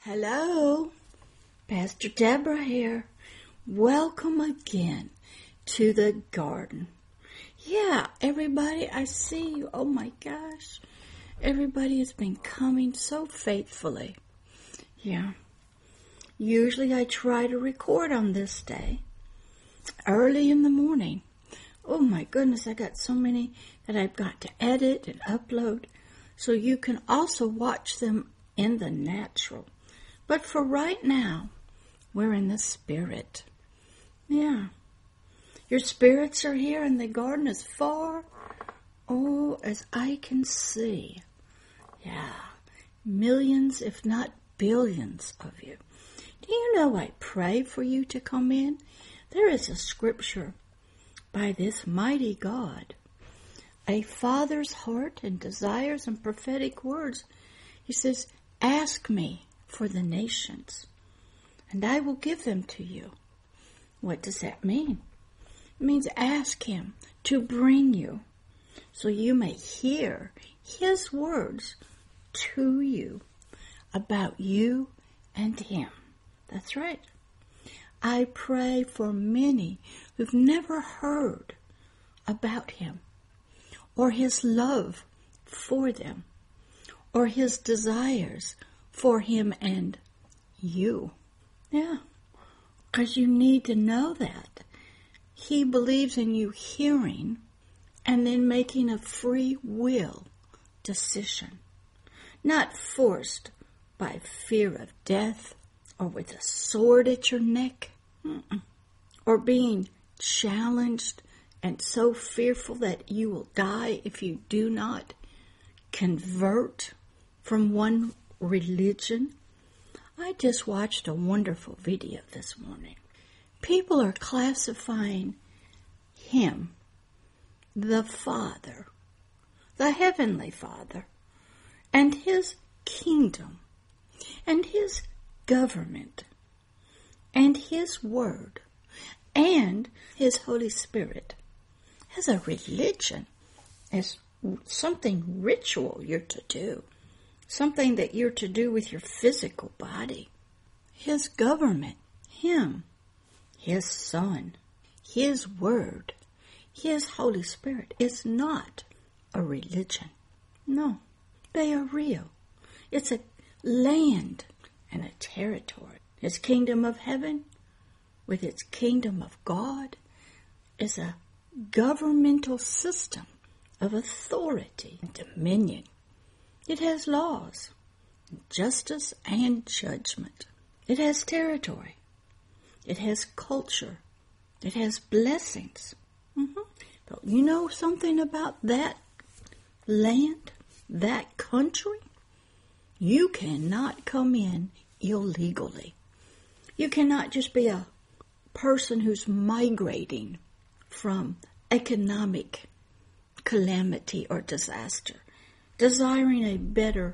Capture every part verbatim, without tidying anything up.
Hello, Pastor Deborah here. Welcome again to the garden. Yeah, everybody, I see you. Oh my gosh. Everybody has been coming so faithfully. Yeah. Usually I try to record on this day early in the morning. Oh my goodness, I got so many that I've got to edit and upload so you can also watch them in the natural. But for right now, we're in the spirit. Yeah. Your spirits are here and the garden is far, oh, as I can see. Yeah. Millions, if not billions of you. Do you know I pray for you to come in? There is a scripture by this mighty God. A father's heart and desires and prophetic words. He says, ask me for the nations, and I will give them to you. What does that mean? It means ask him to bring you so you may hear his words to you about you and him. That's right. I pray for many who've never heard about him or his love for them or his desires for him and you. Yeah, because you need to know that. He believes in you hearing and then making a free will decision, not forced by fear of death or with a sword at your neck, Mm-mm. or being challenged and so fearful that you will die if you do not convert from one religion. I just watched a wonderful video this morning. People are classifying him, the Father, the Heavenly Father, and his kingdom, and his government, and his word, and his Holy Spirit as a religion, as something ritual you're to do. Something that you're to do with your physical body. His government, him, his Son, his Word, his Holy Spirit is not a religion. No, they are real. It's a land and a territory. His kingdom of heaven with its kingdom of God is a governmental system of authority and dominion. It has laws, justice, and judgment. It has territory. It has culture. It has blessings. Mm-hmm. But you know something about that land, that country? You cannot come in illegally. You cannot just be a person who's migrating from economic calamity or disaster, desiring a better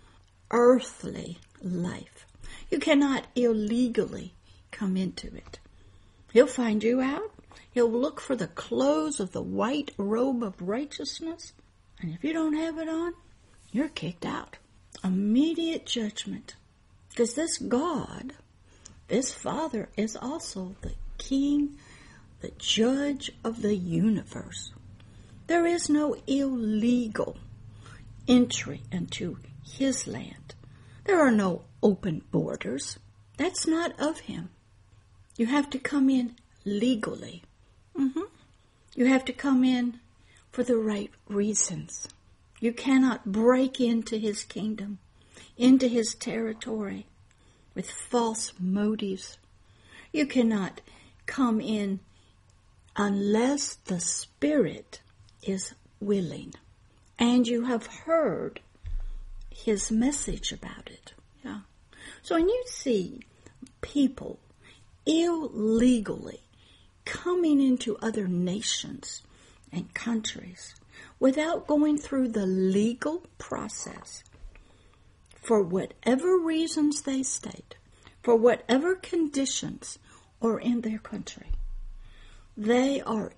earthly life. You cannot illegally come into it. He'll find you out. He'll look for the clothes of the white robe of righteousness. And if you don't have it on, you're kicked out. Immediate judgment. Because this God, this Father, is also the King, the Judge of the universe. There is no illegal entry into his land. There are no open borders. That's not of him. You have to come in legally. Mm-hmm. You have to come in for the right reasons. You cannot break into his kingdom, into his territory with false motives. You cannot come in unless the Spirit is willing. And you have heard his message about it. Yeah. So when you see people illegally coming into other nations and countries without going through the legal process, for whatever reasons they state, for whatever conditions are in their country, they are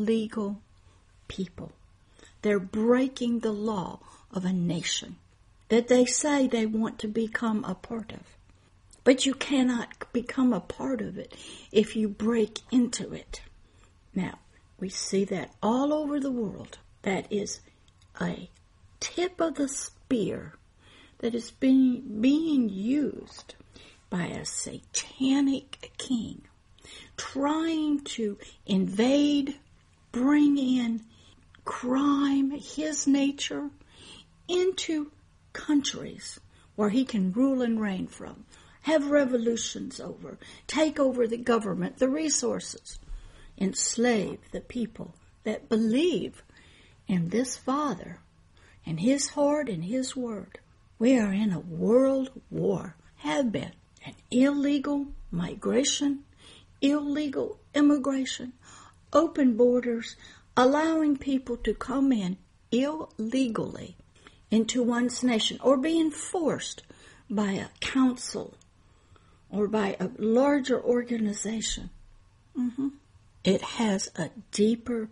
illegal people. They're breaking the law of a nation. that they say they want to become a part of. But you cannot become a part of it if you break into it. Now, we see that all over the world. That is a tip of the spear that is being, being used by a satanic king, trying to invade, bring in crime, his nature, into countries where he can rule and reign from, have revolutions over, take over the government, the resources, enslave the people that believe in this Father and his heart and his word. We are in a world war, have been, an illegal migration, illegal immigration, open borders, allowing people to come in illegally into one's nation, or being forced by a council or by a larger organization. Mm-hmm. It has a deeper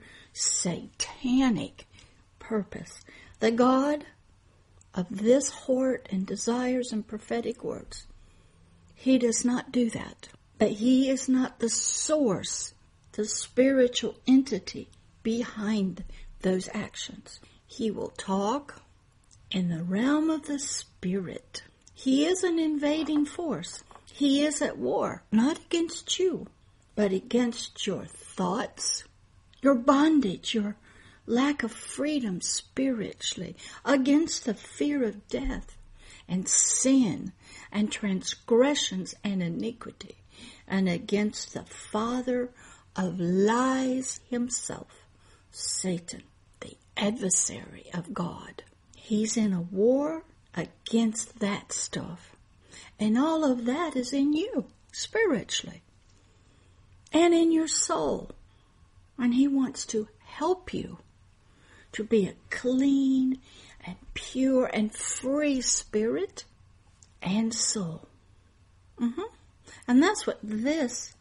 satanic purpose. The God of this heart and desires and prophetic words, he does not do that. But he is not the source, the spiritual entity behind those actions. He will talk in the realm of the spirit. He is an invading force. He is at war, not against you, but against your thoughts, your bondage, your lack of freedom spiritually, against the fear of death and sin and transgressions and iniquity, and against the father of lies himself, Satan, the adversary of God. He's in a war against that stuff. And all of that is in you, spiritually, and in your soul. And he wants to help you to be a clean and pure and free spirit and soul. Mm-hmm. And that's what this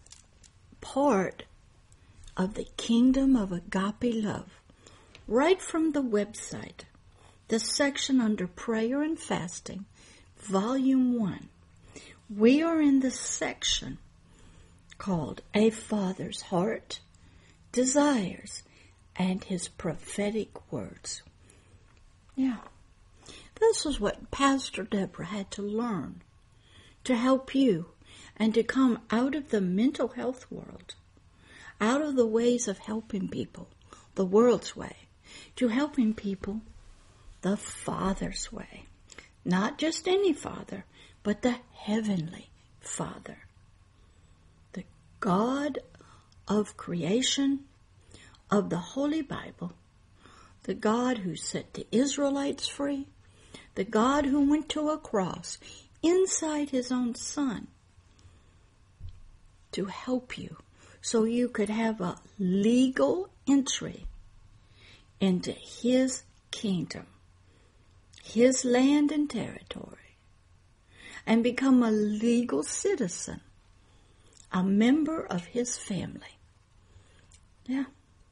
part of the Kingdom of Agape Love, right from the website, the section under Prayer and Fasting, Volume one. We are in the section called A Father's Heart, Desires, and His Prophetic Words. Yeah. This is what Pastor Deborah had to learn to help you and to come out of the mental health world, out of the ways of helping people, the world's way, to helping people the Father's way. Not just any Father, but the Heavenly Father. The God of creation, of the Holy Bible, the God who set the Israelites free, the God who went to a cross inside His own Son to help you so you could have a legal entry into His kingdom, His land and territory, and become a legal citizen, a member of His family. Yeah.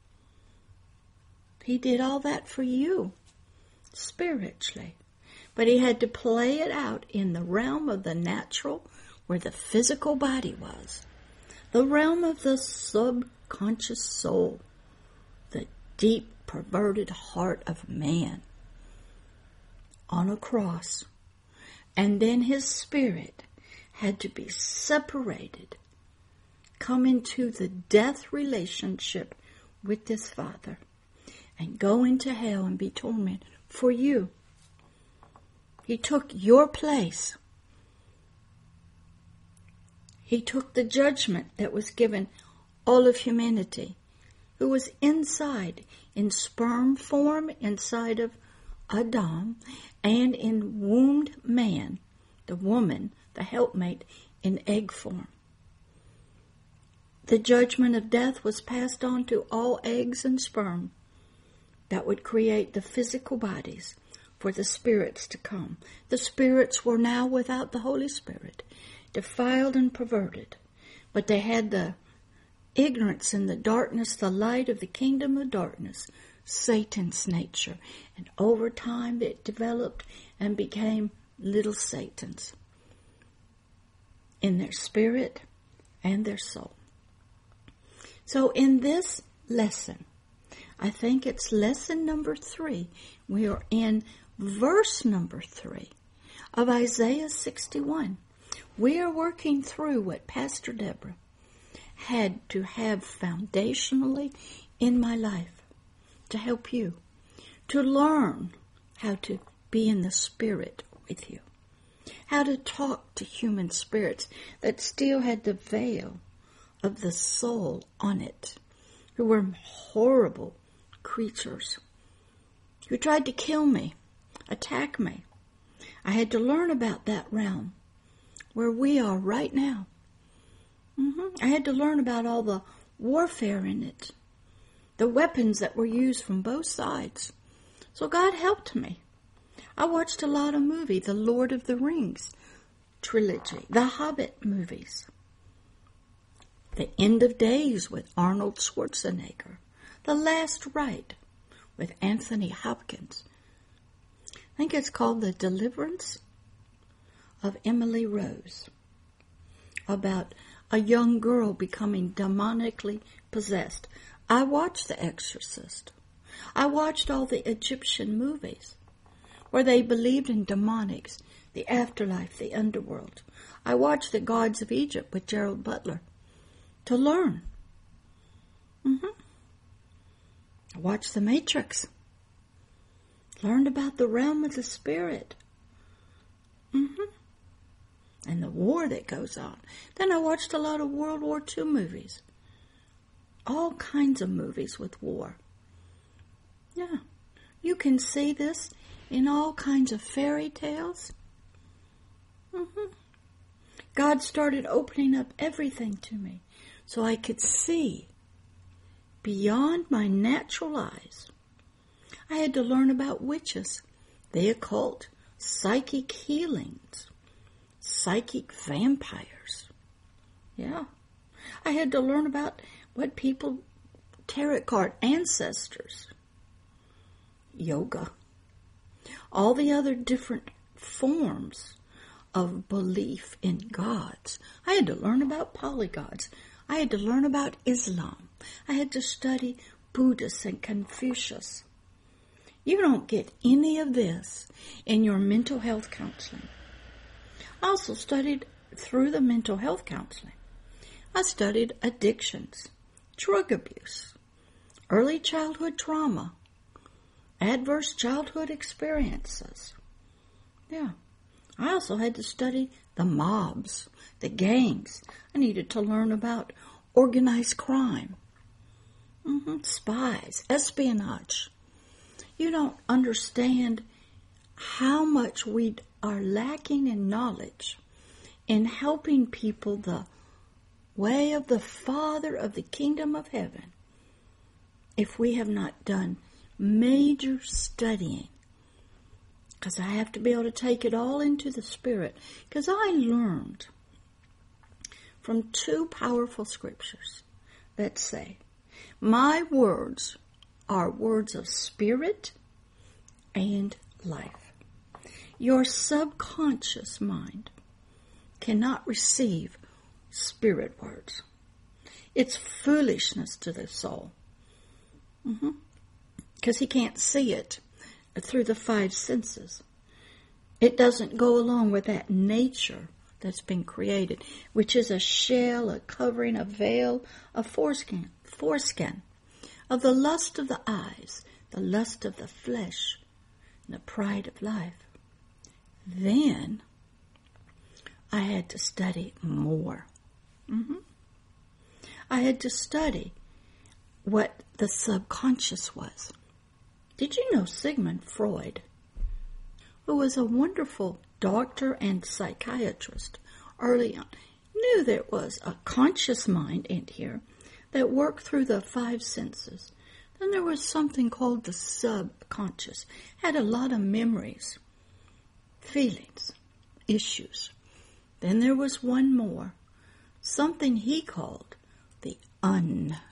He did all that for you, spiritually. But He had to play it out in the realm of the natural, where the physical body was. The realm of the subconscious soul, the deep, perverted heart of man, on a cross. And then His spirit had to be separated, come into the death relationship with this Father, and go into hell and be tormented for you. He took your place. He took the judgment that was given all of humanity, who was inside, in sperm form, inside of Adam, and in wombed man, the woman, the helpmate, in egg form. The judgment of death was passed on to all eggs and sperm that would create the physical bodies for the spirits to come. The spirits were now without the Holy Spirit, defiled and perverted, but they had the ignorance and the darkness, the light of the kingdom of darkness, Satan's nature. And over time it developed and became little Satans in their spirit and their soul. So in this lesson, I think it's lesson number three, we are in verse number three of Isaiah sixty-one. We are working through what Pastor Deborah had to have foundationally in my life to help you, to learn how to be in the Spirit with you, how to talk to human spirits that still had the veil of the soul on it, who were horrible creatures, who tried to kill me, attack me. I had to learn about that realm where we are right now. Mm-hmm. I had to learn about all the warfare in it, the weapons that were used from both sides. So God helped me. I watched a lot of movies, the Lord of the Rings trilogy, the Hobbit movies, The End of Days with Arnold Schwarzenegger, The Last Ride with Anthony Hopkins. I think it's called The Deliverance of Emily Rose, about a young girl becoming demonically possessed. I watched The Exorcist. I watched all the Egyptian movies where they believed in demonics, the afterlife, the underworld. I watched The Gods of Egypt with Gerald Butler to learn. Mm-hmm. I watched The Matrix. Learned about the realm of the spirit. Mm-hmm. And the war that goes on. Then I watched a lot of World War Two movies. All kinds of movies with war. Yeah. You can see this in all kinds of fairy tales. Mm-hmm. God started opening up everything to me so I could see beyond my natural eyes. I had to learn about witches, the occult, psychic healings, psychic vampires. Yeah. I had to learn about what people, tarot card ancestors, yoga, all the other different forms of belief in gods. I had to learn about polygods. I had to learn about Islam. I had to study Buddhist and Confucius. You don't get any of this in your mental health counseling. I also studied through the mental health counseling. I studied addictions, drug abuse, early childhood trauma, adverse childhood experiences. Yeah. I also had to study the mobs, the gangs. I needed to learn about organized crime, mm-hmm. spies, espionage. You don't understand how much we are lacking in knowledge in helping people the way of the Father of the kingdom of heaven if we have not done major studying. Because I have to be able to take it all into the Spirit. Because I learned from two powerful scriptures that say, my words are words of spirit and life. Your subconscious mind cannot receive spirit words. It's foolishness to the soul. Mm-hmm. Because he can't see it through the five senses. It doesn't go along with that nature that's been created, which is a shell, a covering, a veil, a foreskin, foreskin of the lust of the eyes, the lust of the flesh, and the pride of life. Then I had to study more. Mm-hmm. I had to study what the subconscious was. Did you know Sigmund Freud, who was a wonderful doctor and psychiatrist early on, knew there was a conscious mind in here that worked through the five senses. Then there was something called the subconscious, had a lot of memories, feelings, issues. Then there was one more, something he called the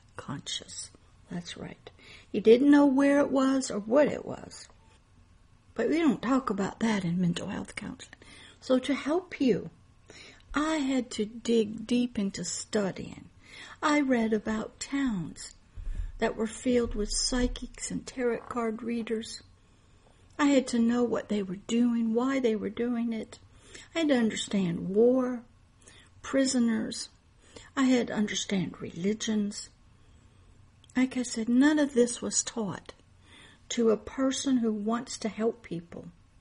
unconscious. That's right. He didn't know where it was or what it was, But we don't talk about that in mental health counseling. So to help you, I had to dig deep into studying. I read about towns that were filled with psychics and tarot card readers. I had to know what they were doing, why they were doing it. I had to understand war, prisoners. I had to understand religions. Like I said, none of this was taught to a person who wants to help people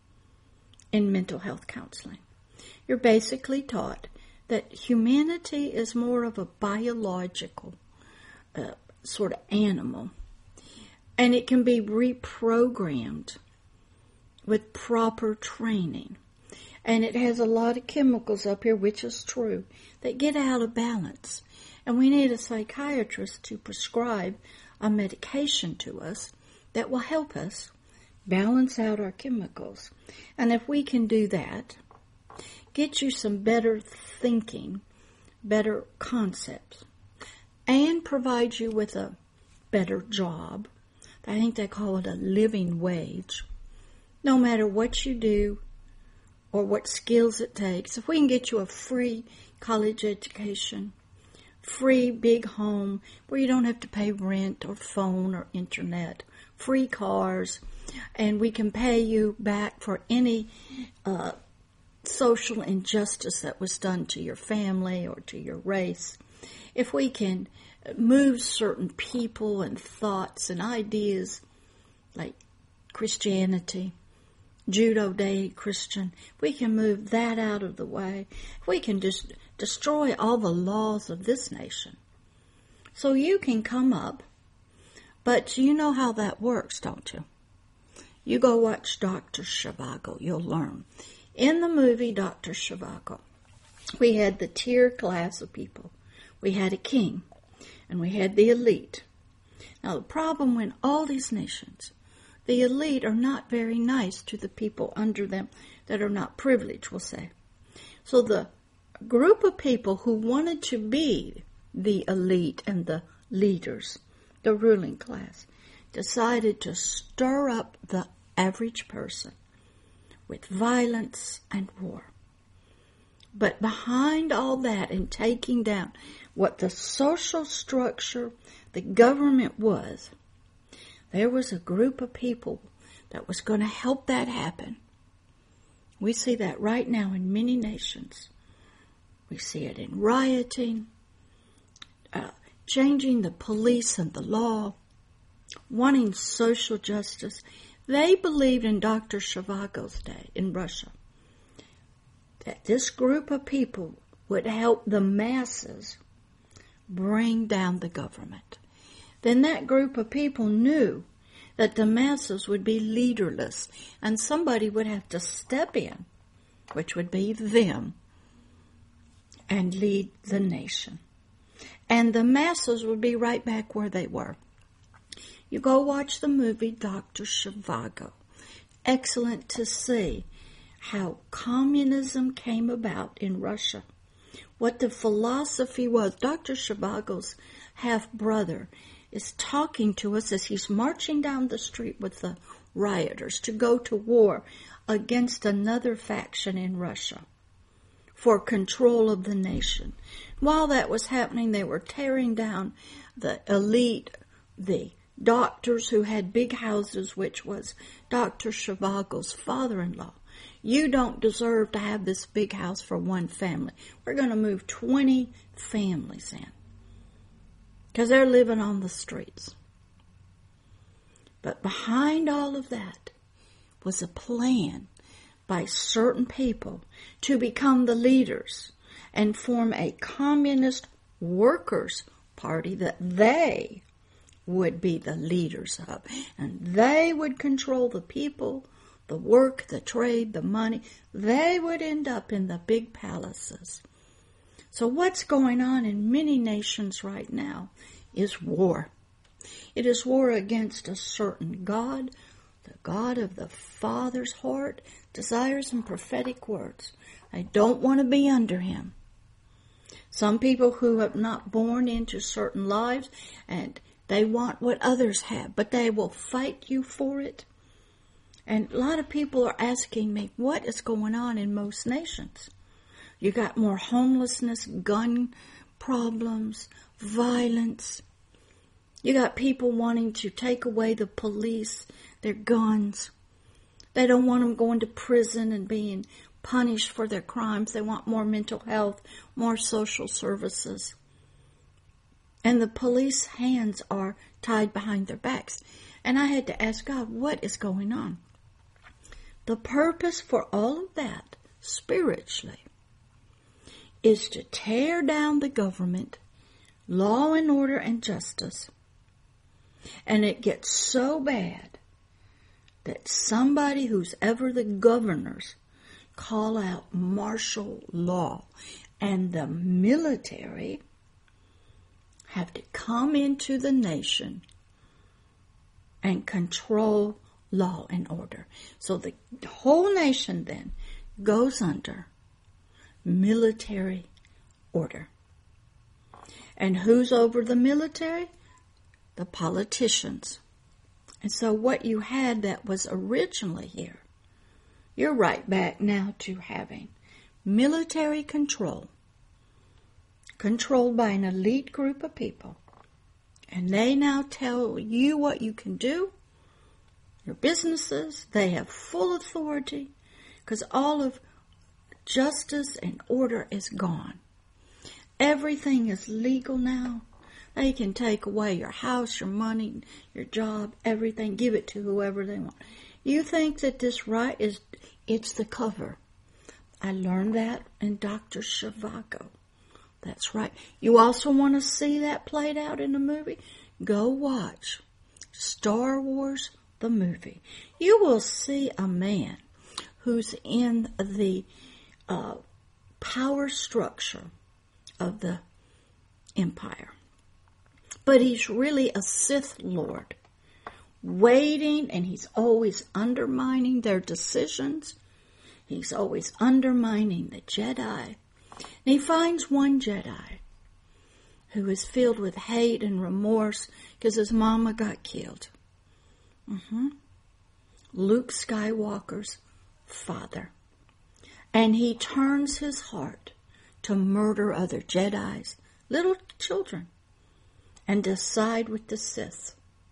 in mental health counseling. You're basically taught that humanity is more of a biological uh, sort of animal, and it can be reprogrammed with proper training. And it has a lot of chemicals up here, which is true, that get out of balance. And we need a psychiatrist to prescribe a medication to us that will help us balance out our chemicals. And if we can do that, get you some better thinking, better concepts, and provide you with a better job. I think they call it a living wage. No matter what you do or what skills it takes, if we can get you a free college education, free big home where you don't have to pay rent or phone or internet, free cars, and we can pay you back for any uh, social injustice that was done to your family or to your race. If we can move certain people and thoughts and ideas like Christianity, Judeo-Christian, we can move that out of the way. We can just destroy all the laws of this nation. So you can come up, but you know how that works, don't you? You go watch Doctor Zhivago, you'll learn. In the movie Doctor Zhivago, we had the tier class of people. We had a king, and we had the elite. Now the problem when all these nations, the elite are not very nice to the people under them that are not privileged, we'll say. So the group of people who wanted to be the elite and the leaders, the ruling class, decided to stir up the average person with violence and war. But behind all that and taking down what the social structure, the government was, there was a group of people that was going to help that happen. We see that right now in many nations. We see it in rioting, uh, changing the police and the law, wanting social justice. They believed in Doctor Zhivago's day in Russia that this group of people would help the masses bring down the government. Then that group of people knew that the masses would be leaderless and somebody would have to step in, which would be them, and lead the nation. And the masses would be right back where they were. You go watch the movie Doctor Zhivago. Excellent to see how communism came about in Russia. What the philosophy was. Doctor Zhivago's half-brother is talking to us as he's marching down the street with the rioters to go to war against another faction in Russia for control of the nation. While that was happening, they were tearing down the elite, the doctors who had big houses, which was Doctor Zhivago's father-in-law. You don't deserve to have this big house for one family. We're going to move twenty families in because they're living on the streets. But behind all of that was a plan by certain people to become the leaders and form a communist workers' party that they would be the leaders of. And they would control the people, the work, the trade, the money. They would end up in the big palaces. So what's going on in many nations right now is war. It is war against a certain God, the God of the Father's heart, desires and prophetic words. I don't want to be under him. Some people who have not born into certain lives and they want what others have, but they will fight you for it. And a lot of people are asking me, what is going on in most nations? You got more homelessness, gun problems, violence. You got people wanting to take away the police, their guns. They don't want them going to prison and being punished for their crimes. They want more mental health, more social services. And the police hands are tied behind their backs. And I had to ask God, what is going on? The purpose for all of that, spiritually, is to tear down the government, law and order and justice. And it gets so bad that somebody who's ever the governors call out martial law, and the military have to come into the nation and control law and order. So the whole nation then goes under military order. And who's over the military? The politicians. And so what you had that was originally here, you're right back now to having military control, controlled by an elite group of people. And they now tell you what you can do, your businesses. They have full authority because all of justice and order is gone. Everything is legal now. They can take away your house, your money, your job, everything, give it to whoever they want. You think that this right is, it's the cover. I learned that in Doctor Zhivago. That's right. You also want to see that played out in a movie? Go watch Star Wars, the movie. You will see a man who's in the uh, power structure of the empire. But he's really a Sith Lord, waiting, and he's always undermining their decisions. He's always undermining the Jedi. And he finds one Jedi who is filled with hate and remorse because his mama got killed. Mm-hmm. Luke Skywalker's father. And he turns his heart to murder other Jedis, little children, and to side with the Sith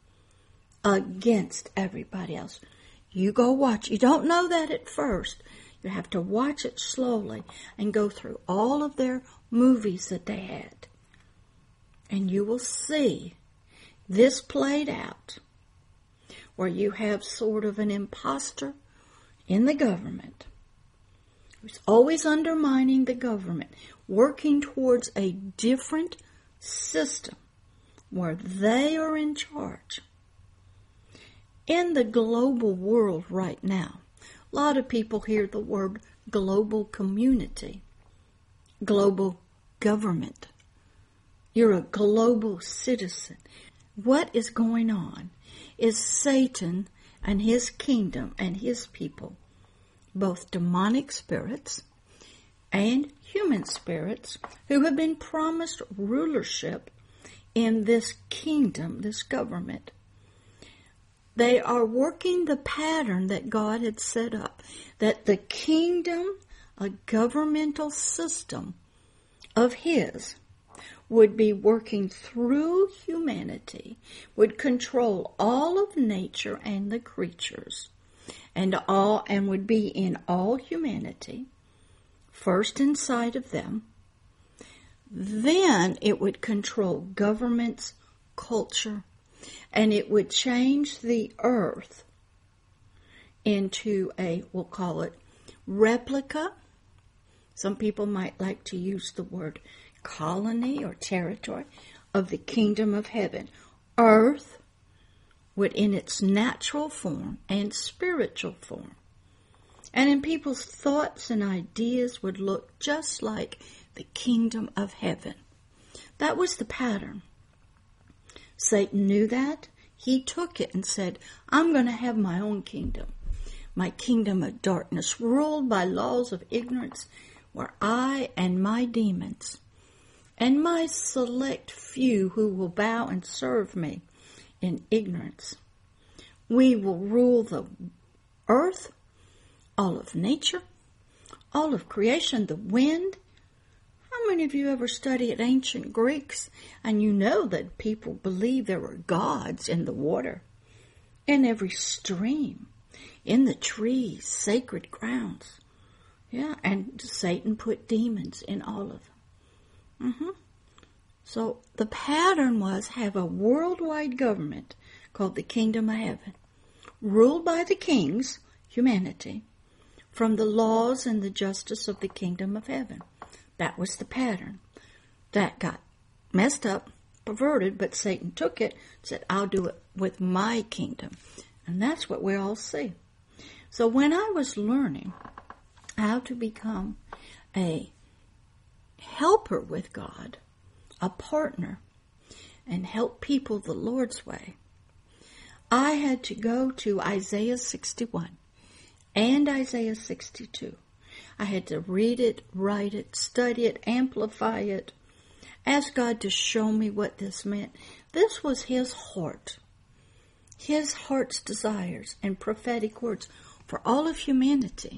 against everybody else. You go watch. You don't know that at first. You have to watch it slowly and go through all of their movies that they had. And you will see this played out where you have sort of an imposter in the government who's always undermining the government, working towards a different system where they are in charge. In the global world right now, a lot of people hear the word global community, global government. You're a global citizen. What is going on is Satan and his kingdom and his people, both demonic spirits and human spirits, who have been promised rulership in this kingdom, this government. They are working the pattern that God had set up, that the kingdom, a governmental system of His, would be working through humanity, would control all of nature and the creatures, and all, and would be in all humanity, first inside of them. Then it would control governments, culture, and it would change the earth into a, we'll call it, replica. Some people might like to use the word colony or territory of the kingdom of heaven. Earth would, in its natural form and spiritual form, and in people's thoughts and ideas, would look just like the kingdom of heaven. That was the pattern. Satan knew that. He took it and said, I'm going to have my own kingdom, my kingdom of darkness, ruled by laws of ignorance, where I and my demons and my select few who will bow and serve me in ignorance, we will rule the earth, all of nature, all of creation, the wind. How many of you ever studied ancient Greeks and you know that people believed there were gods in the water, in every stream, in the trees, sacred grounds? Yeah, and Satan put demons in all of them. Mm-hmm. So the pattern was have a worldwide government called the Kingdom of Heaven, ruled by the kings, humanity, from the laws and the justice of the Kingdom of Heaven. That was the pattern. That got messed up, perverted, but Satan took it, said, I'll do it with my kingdom. And that's what we all see. So when I was learning how to become a helper with God, a partner, and help people the Lord's way, I had to go to Isaiah sixty-one and Isaiah sixty-two. I had to read it, write it, study it, amplify it, ask God to show me what this meant. This was His heart, His heart's desires and prophetic words for all of humanity.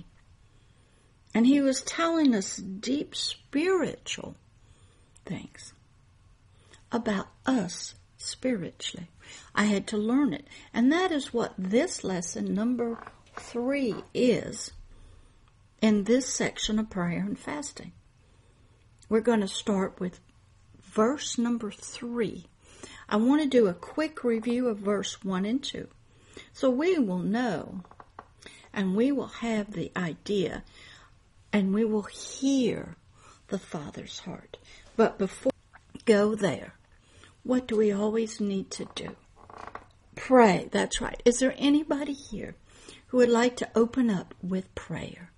And He was telling us deep spiritual things about us spiritually. I had to learn it. And that is what this lesson number three is in this section of prayer and fasting. We're going to start with verse number three. I want to do a quick review of verse one and two. So we will know and we will have the idea and we will hear the Father's heart. But before we go there, what do we always need to do? Pray. That's right. Is there anybody here who would like to open up with prayer?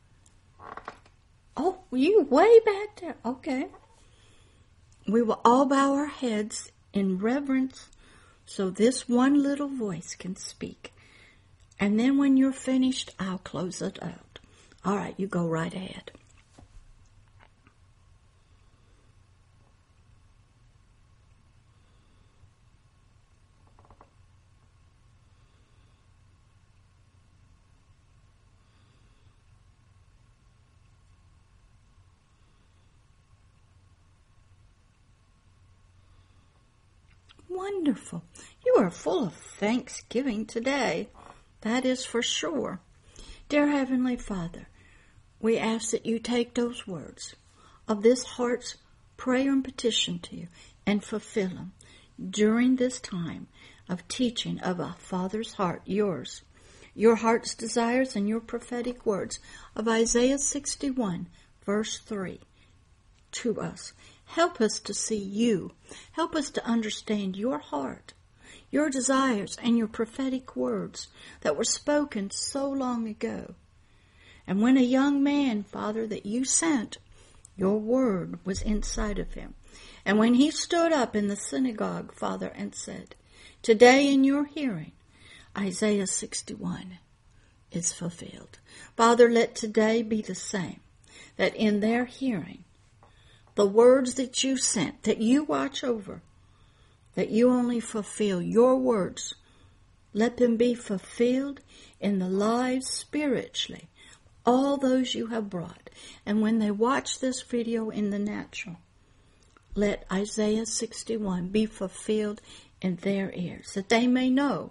Oh, you way back there. Okay. We will all bow our heads in reverence so this one little voice can speak. And then when you're finished, I'll close it out. All right, you go right ahead. Wonderful. You are full of thanksgiving today. That is for sure. Dear Heavenly Father, we ask that you take those words of this heart's prayer and petition to you and fulfill them during this time of teaching of a Father's heart, yours, your heart's desires and your prophetic words of Isaiah sixty-one, verse three, to us. Help us to see you. Help us to understand your heart, your desires, and your prophetic words that were spoken so long ago. And when a young man, Father, that you sent, your word was inside of him. And when he stood up in the synagogue, Father, and said, today in your hearing, Isaiah sixty-one is fulfilled. Father, let today be the same, that in their hearing, the words that you sent, that you watch over, that you only fulfill your words, let them be fulfilled in the lives spiritually, all those you have brought. And when they watch this video in the natural, let Isaiah sixty-one be fulfilled in their ears, that they may know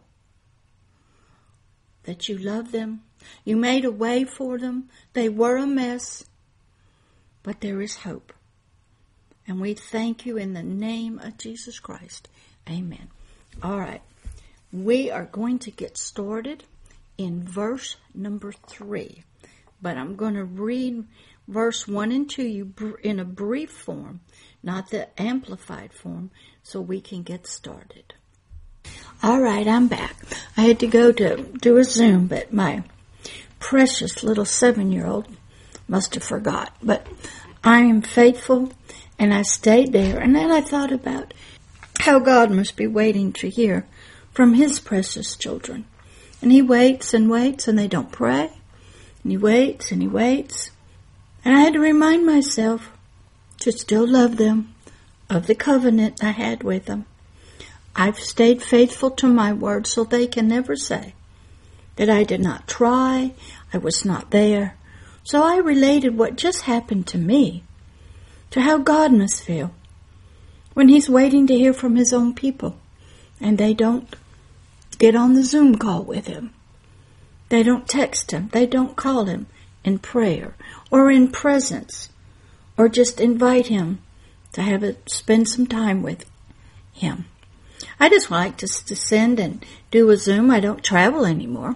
that you love them, you made a way for them, they were a mess, but there is hope. And we thank you in the name of Jesus Christ. Amen. All right. We are going to get started in verse number three. But I'm going to read verse one and two you in a brief form, not the amplified form, so we can get started. All right, I'm back. I had to go to do a Zoom, but my precious little seven-year-old must have forgot. But I am faithful. And I stayed there, and then I thought about how God must be waiting to hear from His precious children. And He waits and waits, and they don't pray. And He waits and He waits. And I had to remind myself to still love them, of the covenant I had with them. I've stayed faithful to my word, so they can never say that I did not try, I was not there. So I related what just happened to me to how God must feel when He's waiting to hear from His own people and they don't get on the Zoom call with Him. They don't text Him. They don't call Him in prayer or in presence or just invite Him to have a, spend some time with Him. I just like to, to send and do a Zoom. I don't travel anymore.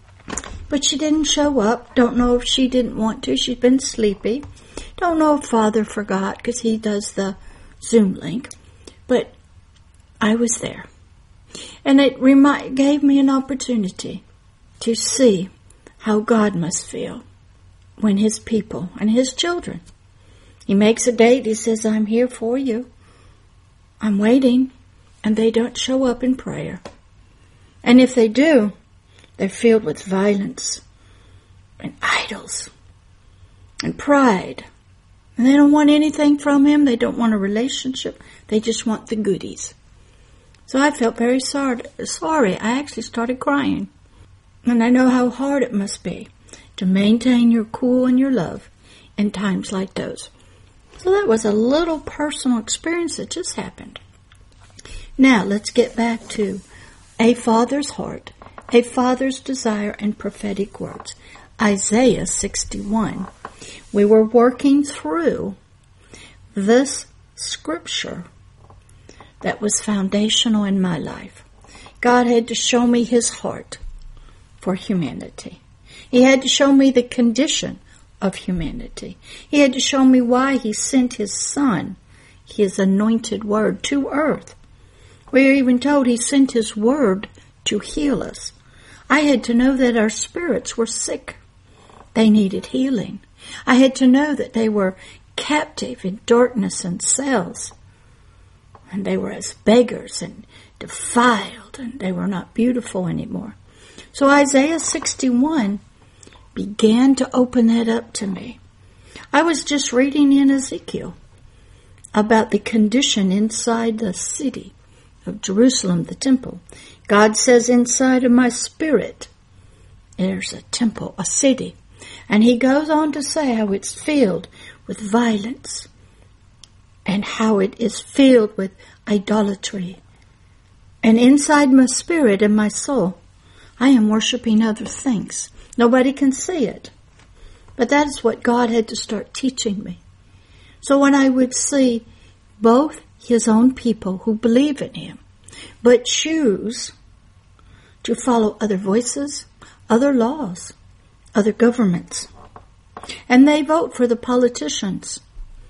But she didn't show up. Don't know if she didn't want to. She's been sleepy. Don't know if Father forgot because he does the Zoom link. But I was there. And it remi- gave me an opportunity to see how God must feel when His people and His children. He makes a date. He says, I'm here for you. I'm waiting. And they don't show up in prayer. And if they do, they're filled with violence and idols and pride. And they don't want anything from Him. They don't want a relationship. They just want the goodies. So I felt very sorry. sorry. I actually started crying. And I know how hard it must be to maintain your cool and your love in times like those. So that was a little personal experience that just happened. Now let's get back to a father's heart, a father's desire, and prophetic words. Isaiah sixty-one. We were working through this scripture that was foundational in my life. God had to show me His heart for humanity. He had to show me the condition of humanity. He had to show me why He sent His Son, His anointed word, to earth. We are even told He sent His word to heal us. I had to know that our spirits were sick. They needed healing. I had to know that they were captive in darkness and cells. And they were as beggars and defiled, and they were not beautiful anymore. So Isaiah sixty-one began to open that up to me. I was just reading in Ezekiel about the condition inside the city of Jerusalem, the temple. God says, inside of my spirit, there's a temple, a city. And He goes on to say how it's filled with violence and how it is filled with idolatry. And inside my spirit and my soul, I am worshiping other things. Nobody can see it. But that is what God had to start teaching me. So when I would see both His own people who believe in Him, but choose to follow other voices, other laws, other governments. And they vote for the politicians.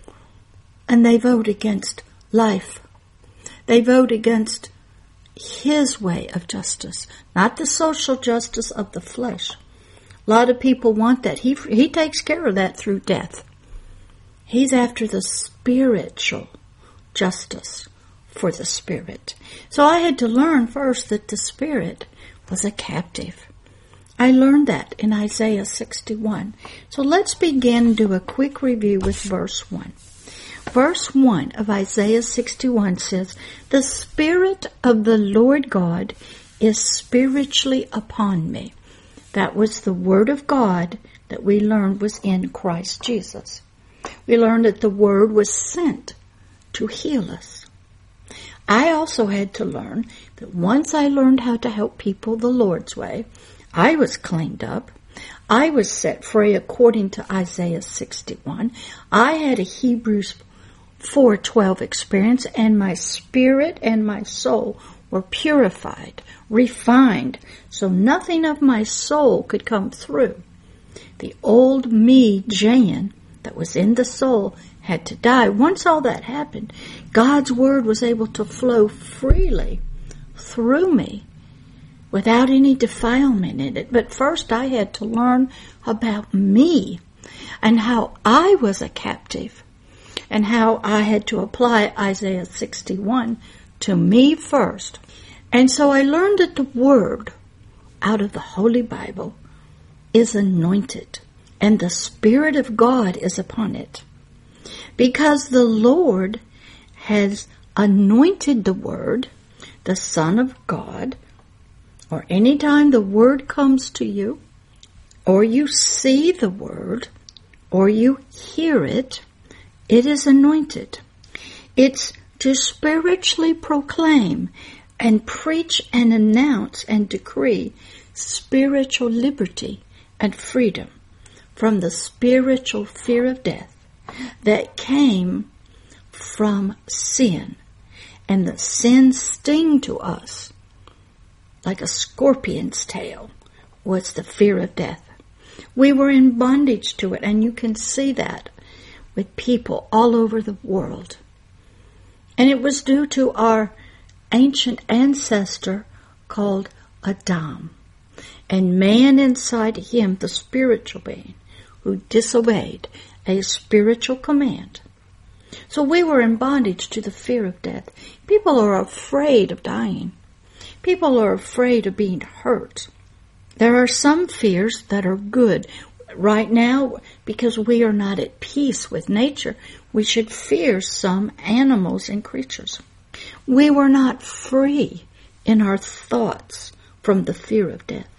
And they vote against life. They vote against His way of justice, not the social justice of the flesh. A lot of people want that. He, he takes care of that through death. He's after the spiritual justice for the spirit. So I had to learn first that the spirit was a captive. I learned that in Isaiah sixty-one. So let's begin and do a quick review with verse one. Verse one of Isaiah sixty-one says, the Spirit of the Lord God is spiritually upon me. That was the Word of God that we learned was in Christ Jesus. We learned that the Word was sent to heal us. I also had to learn that once I learned how to help people the Lord's way, I was cleaned up. I was set free according to Isaiah sixty-one. I had a Hebrews four twelve experience, and my spirit and my soul were purified, refined, so nothing of my soul could come through. The old me, Jan, that was in the soul had to die. Once all that happened, God's word was able to flow freely through me without any defilement in it. But first I had to learn about me and how I was a captive and how I had to apply Isaiah sixty-one to me first. And so I learned that the word out of the Holy Bible is anointed, and the Spirit of God is upon it, because the Lord has anointed the Word, the Son of God, or anytime the word comes to you, or you see the word, or you hear it, it is anointed. It's to spiritually proclaim and preach and announce and decree spiritual liberty and freedom from the spiritual fear of death that came from sin. And the sin sting to us like a scorpion's tail was the fear of death. We were in bondage to it, and you can see that with people all over the world. And it was due to our ancient ancestor called Adam, and man inside him, the spiritual being, who disobeyed a spiritual command. So we were in bondage to the fear of death. People are afraid of dying. People are afraid of being hurt. There are some fears that are good. Right now, because we are not at peace with nature, we should fear some animals and creatures. We were not free in our thoughts from the fear of death.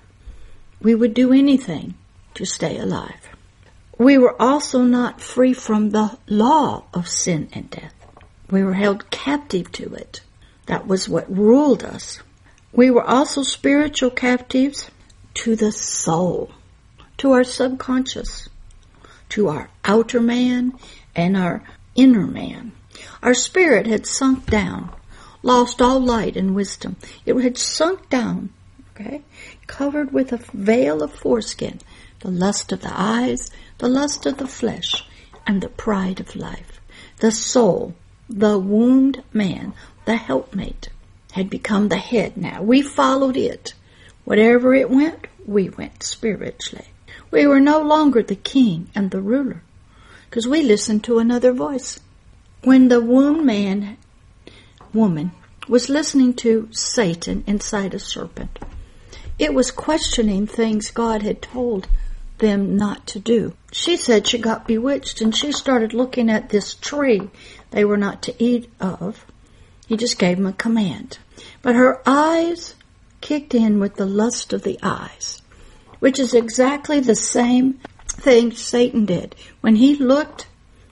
We would do anything to stay alive. We were also not free from the law of sin and death. We were held captive to it. That was what ruled us. We were also spiritual captives to the soul, to our subconscious, to our outer man and our inner man. Our spirit had sunk down, lost all light and wisdom. It had sunk down, okay, covered with a veil of foreskin, the lust of the eyes, the lust of the flesh, and the pride of life. The soul, the wombed man, the helpmate, had become the head now. We followed it. Wherever it went, we went spiritually. We were no longer the king and the ruler, because we listened to another voice. When the wombed man, woman, was listening to Satan inside a serpent, it was questioning things God had told them not to do. She said she got bewitched, and she started looking at this tree they were not to eat of. He just gave them a command. But her eyes kicked in with the lust of the eyes, which is exactly the same thing Satan did. When he looked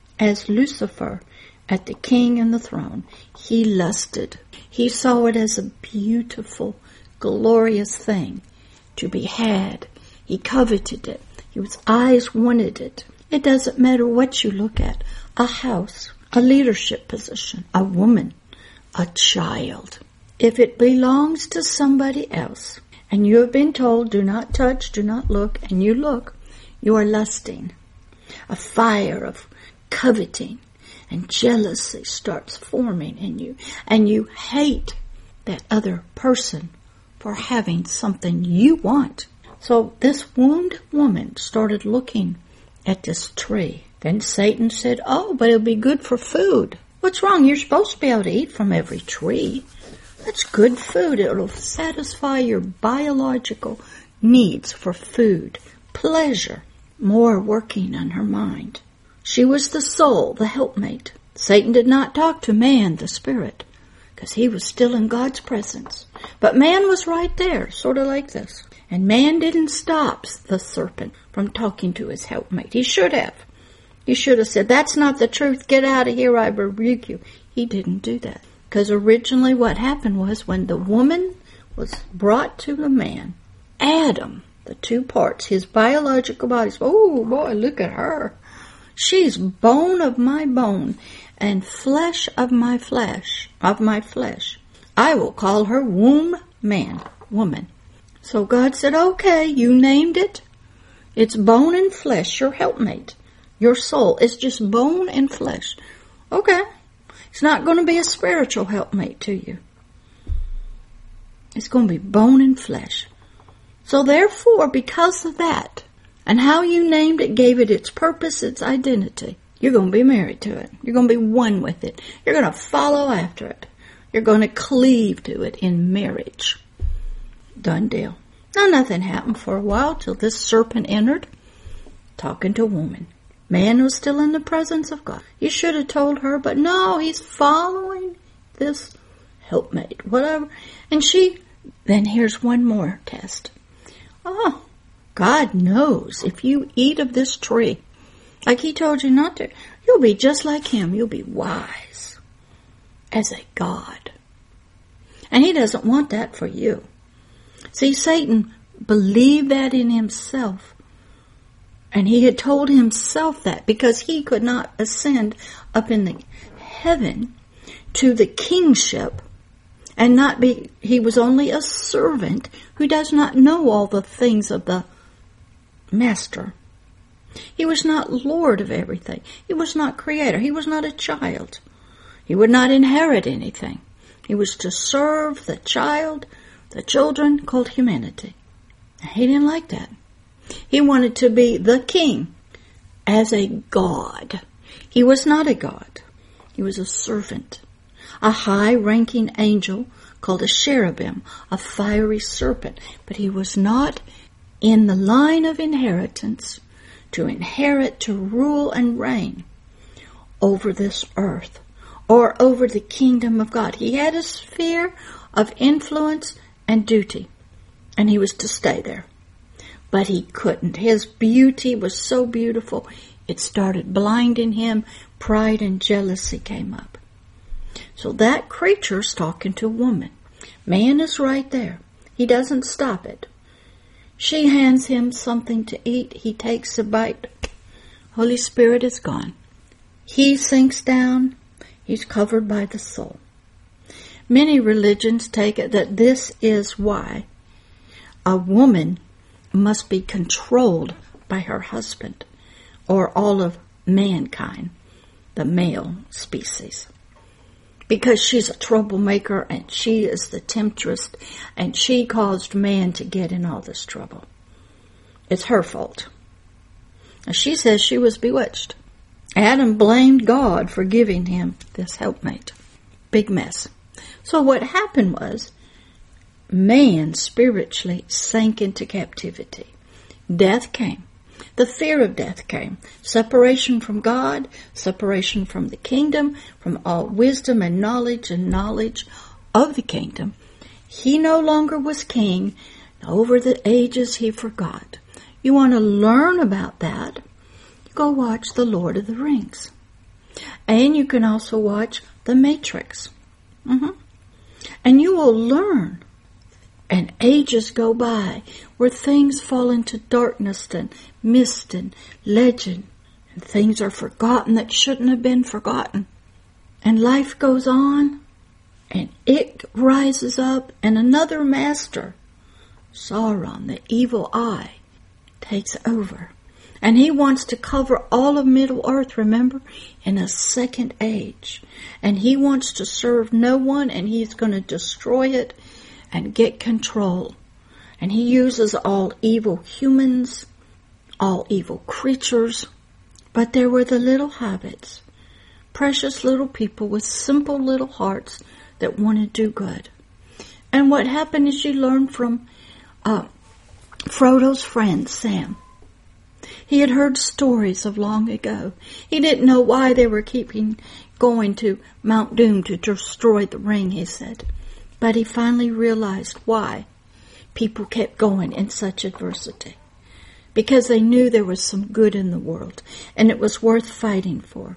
as Lucifer at the king and the throne, he lusted. He saw it as a beautiful, glorious thing to be had. He coveted it. His eyes wanted it. It doesn't matter what you look at. A house, a leadership position, a woman, a child. If it belongs to somebody else, and you have been told, do not touch, do not look, and you look, you are lusting. A fire of coveting and jealousy starts forming in you, and you hate that other person for having something you want. So this wombed woman started looking at this tree. Then Satan said, oh, but it'll be good for food. What's wrong? You're supposed to be able to eat from every tree. That's good food. It'll satisfy your biological needs for food, pleasure, more working on her mind. She was the soul, the helpmate. Satan did not talk to man, the spirit, because he was still in God's presence. But man was right there, sort of like this. And man didn't stop the serpent from talking to his helpmate. He should have. He should have said, that's not the truth. Get out of here. I rebuke you. He didn't do that. Because originally what happened was when the woman was brought to the man, Adam, the two parts, his biological body, oh boy, look at her. She's bone of my bone and flesh of my flesh, of my flesh. I will call her womb man, woman. So God said, okay, you named it. It's bone and flesh, your helpmate. Your soul is just bone and flesh. Okay. It's not going to be a spiritual helpmate to you. It's going to be bone and flesh. So therefore, because of that, and how you named it gave it its purpose, its identity, you're going to be married to it. You're going to be one with it. You're going to follow after it. You're going to cleave to it in marriage. Done deal. Now nothing happened for a while till this serpent entered, talking to a woman. Man was still in the presence of God. He should have told her, but no, he's following this helpmate, whatever. And she Then here's one more test. Oh, God knows if you eat of this tree, like he told you not to, you'll be just like him. You'll be wise as a god. And he doesn't want that for you. See, Satan believed that in himself. And he had told himself that because he could not ascend up in the heaven to the kingship and not be, he was only a servant who does not know all the things of the master. He was not Lord of everything. He was not creator. He was not a child. He would not inherit anything. He was to serve the child, the children called humanity. He didn't like that. He wanted to be the king as a god. He was not a god. He was a servant. A high-ranking angel called a cherubim, a fiery serpent. But he was not in the line of inheritance to inherit, to rule and reign over this earth or over the kingdom of God. He had a sphere of influence and duty, and he was to stay there. But he couldn't. His beauty was so beautiful, it started blinding him. Pride and jealousy came up. So that creature's talking to a woman. Man is right there. He doesn't stop it. She hands him something to eat. He takes a bite. Holy Spirit is gone. He sinks down. He's covered by the soul. Many religions take it that this is why a woman must be controlled by her husband or all of mankind, the male species. Because she's a troublemaker and she is the temptress and she caused man to get in all this trouble. It's her fault. Now she says she was bewitched. Adam blamed God for giving him this helpmate. Big mess. So what happened was man spiritually sank into captivity. Death came. The fear of death came. Separation from God, separation from the kingdom, from all wisdom and knowledge and knowledge of the kingdom. He no longer was king. Over the ages he forgot. You want to learn about that? Go watch The Lord of the Rings. And you can also watch The Matrix. Mm-hmm. And you will learn. And ages go by where things fall into darkness and mist and legend. And things are forgotten that shouldn't have been forgotten. And life goes on. And it rises up. And another master, Sauron, the evil eye, takes over. And he wants to cover all of Middle Earth, remember, in a second age. And he wants to serve no one, and he's going to destroy it and get control. And he uses all evil humans, all evil creatures. But there were the little hobbits, precious little people with simple little hearts that want to do good. And what happened is you learn from uh, Frodo's friend, Sam. He had heard stories of long ago. He didn't know why they were keeping going to Mount Doom to destroy the ring, he said. But he finally realized why people kept going in such adversity. Because they knew there was some good in the world, and it was worth fighting for.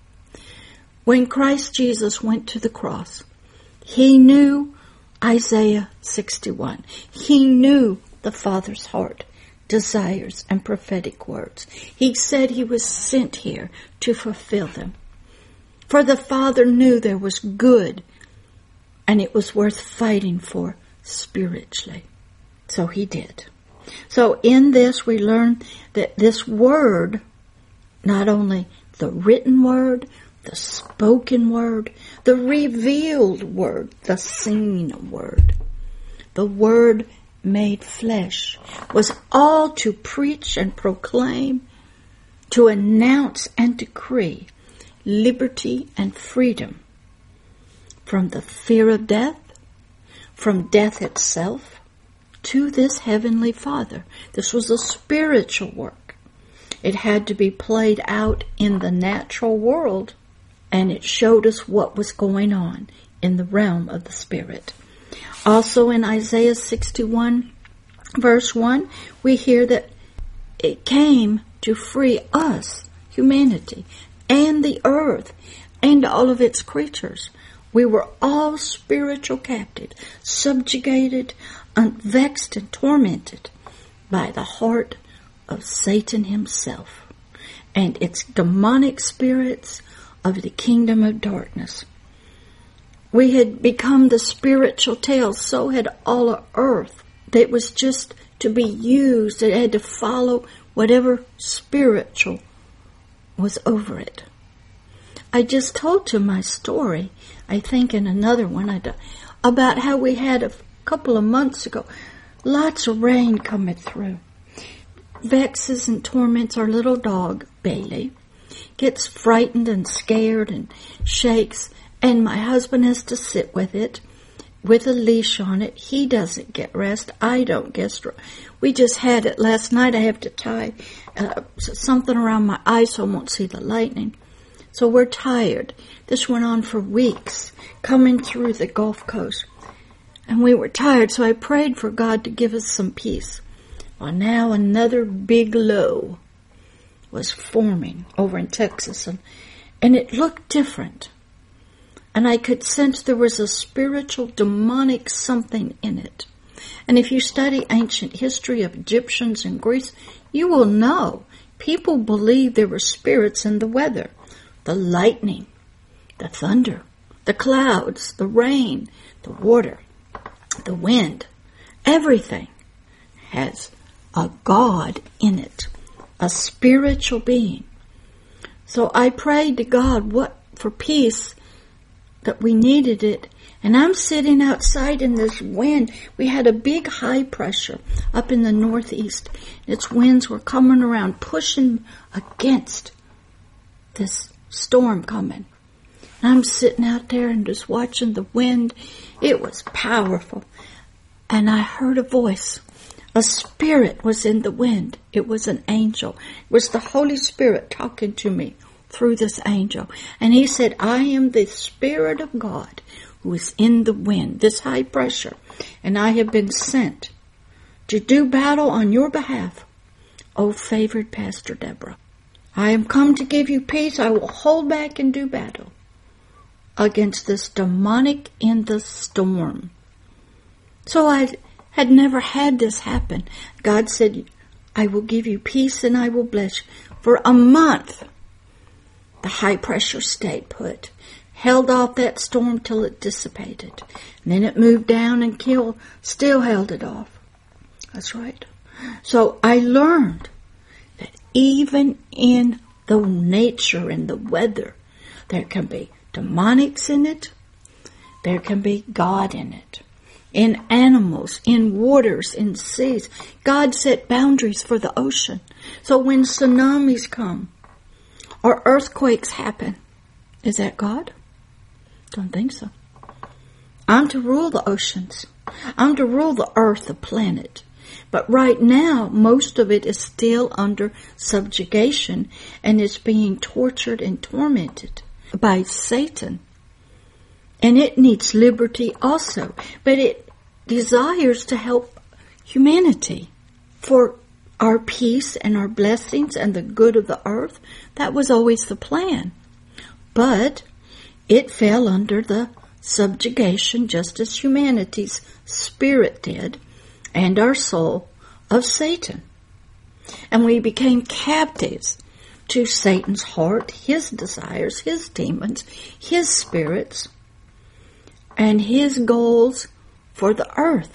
When Christ Jesus went to the cross, he knew Isaiah sixty-one. He knew the Father's heart, desires, and prophetic words. He said he was sent here to fulfill them. For the Father knew there was good, and it was worth fighting for spiritually. So he did. So in this we learn that this word, not only the written word, the spoken word, the revealed word, the seen word, the word made flesh, was all to preach and proclaim, to announce and decree liberty and freedom from the fear of death, from death itself, to this heavenly Father. This was a spiritual work. It had to be played out in the natural world, and it showed us what was going on in the realm of the Spirit. Also in Isaiah sixty-one, verse one, we hear that it came to free us, humanity, and the earth, and all of its creatures. We were all spiritual captives, subjugated, vexed, and tormented by the heart of Satan himself and its demonic spirits of the kingdom of darkness. We had become the spiritual tail, so had all of earth. That was just to be used. It had to follow whatever spiritual was over it. I just told you my story, I think in another one, I do, about how we had a couple of months ago, lots of rain coming through. Vexes and torments our little dog, Bailey. Gets frightened and scared and shakes, and my husband has to sit with it with a leash on it. He doesn't get rest. I don't get rest. We just had it last night. I have to tie uh, something around my eyes so I won't see the lightning. So we're tired. This went on for weeks, coming through the Gulf Coast. And we were tired, so I prayed for God to give us some peace. Well, now another big low was forming over in Texas, and, and it looked different. And I could sense there was a spiritual, demonic something in it. And if you study ancient history of Egyptians and Greece, you will know people believed there were spirits in the weather. The lightning, the thunder, the clouds, the rain, the water, the wind, everything has a God in it, a spiritual being. So I prayed to God what for peace, that we needed it. And I'm sitting outside in this wind. We had a big high pressure up in the northeast. Its winds were coming around, pushing against this storm coming. And I'm sitting out there and just watching the wind. It was powerful. And I heard a voice. A spirit was in the wind. It was an angel. It was the Holy Spirit talking to me through this angel. And he said, I am the Spirit of God who is in the wind, this high pressure. And I have been sent to do battle on your behalf, O favored Pastor Deborah. I am come to give you peace. I will hold back and do battle against this demonic in the storm. So I had never had this happen. God said, I will give you peace and I will bless you. For a month, the high pressure stayed put, held off that storm till it dissipated. And then it moved down and killed, still held it off. That's right. So I learned that even in the nature and the weather, there can be demonics in it. There can be God in it. In animals, in waters, in seas. God set boundaries for the ocean. So when tsunamis come or earthquakes happen, is that God? Don't think so. I'm to rule the oceans. I'm to rule the earth, the planet. But right now, most of it is still under subjugation and is being tortured and tormented by Satan. And it needs liberty also. But it desires to help humanity for our peace and our blessings and the good of the earth. That was always the plan. But it fell under the subjugation, just as humanity's spirit did, and our soul, of Satan. And we became captives to Satan's heart, his desires, his demons, his spirits, and his goals for the earth,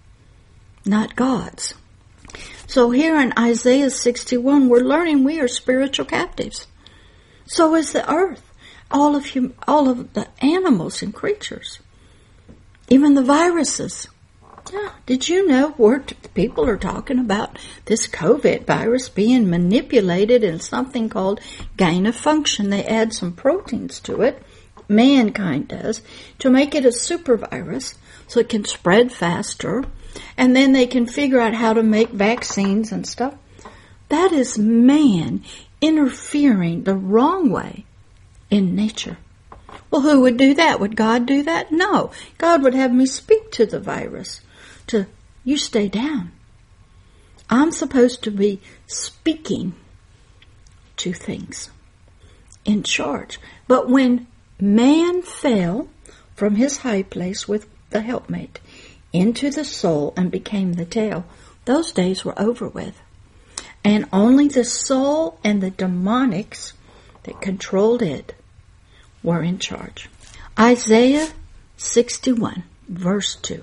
not God's. So here in Isaiah sixty-one, we're learning we are spiritual captives. So is the earth. All of hum- all of the animals and creatures. Even the viruses. Yeah, did you know where t- people are talking about this COVID virus being manipulated in something called gain of function? They add some proteins to it, mankind does, to make it a super virus so it can spread faster, and then they can figure out how to make vaccines and stuff. That is man interfering the wrong way in nature. Well, who would do that? Would God do that? No. God would have me speak to the virus to, you stay down. I'm supposed to be speaking to things, in charge. But when man fell from his high place with the helpmate into the soul and became the tail, those days were over with. And only the soul and the demonics that controlled it were in charge. Isaiah sixty-one, verse two.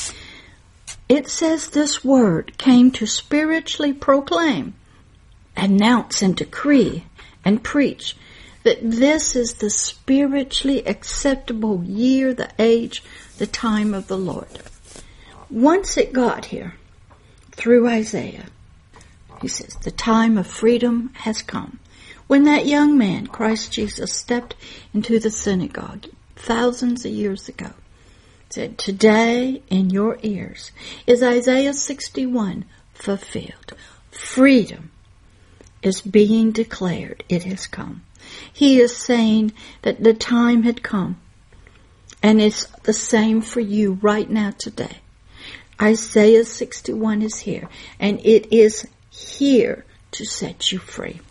It says this word came to spiritually proclaim, announce and decree and preach that this is the spiritually acceptable year, the age, the time of the Lord. Once it got here, through Isaiah, he says, the time of freedom has come. When that young man, Christ Jesus, stepped into the synagogue thousands of years ago, said, today in your ears is Isaiah sixty-one fulfilled. Freedom is being declared. It has come. He is saying that the time had come. And it's the same for you right now today. Isaiah sixty-one is here. And it is here to set you free.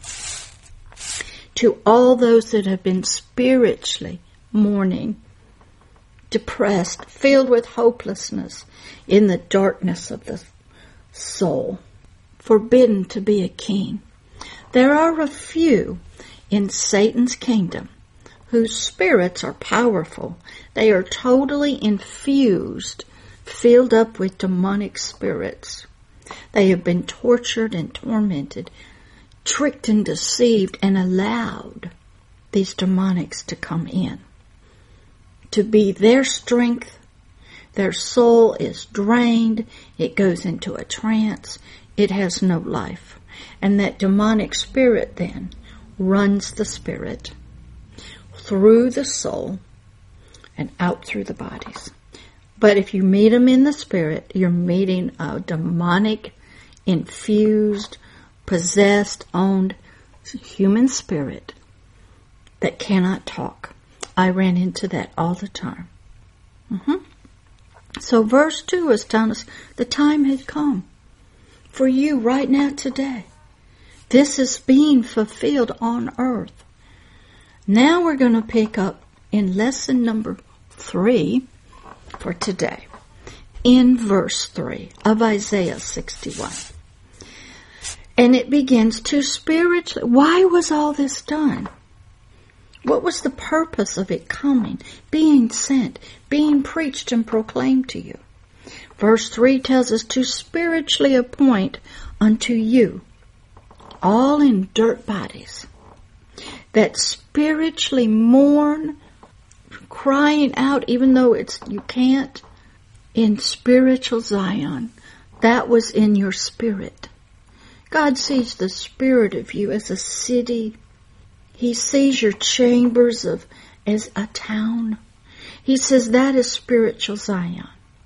To all those that have been spiritually mourning, depressed, filled with hopelessness in the darkness of the soul, forbidden to be a king. There are a few in Satan's kingdom whose spirits are powerful. They are totally infused, filled up with demonic spirits. They have been tortured and tormented, tricked and deceived, and allowed these demonics to come in, to be their strength. Their soul is drained. It goes into a trance. It has no life. And that demonic spirit then runs the spirit through the soul and out through the bodies. But if you meet them in the spirit, you're meeting a demonic, infused, possessed, owned human spirit that cannot talk. I ran into that all the time. Mm-hmm. So verse two is telling us the time had come for you right now today. This is being fulfilled on earth. Now we're going to pick up in lesson number three for today, in verse three of Isaiah sixty-one. And it begins to spiritually. Why was all this done? What was the purpose of it coming, being sent, being preached and proclaimed to you? Verse three tells us to spiritually appoint unto you, all in dirt bodies, that spiritually mourn, crying out, even though it's you can't, in spiritual Zion. That was in your spirit. God sees the spirit of you as a city. He sees your chambers of as a town. He says that is spiritual Zion.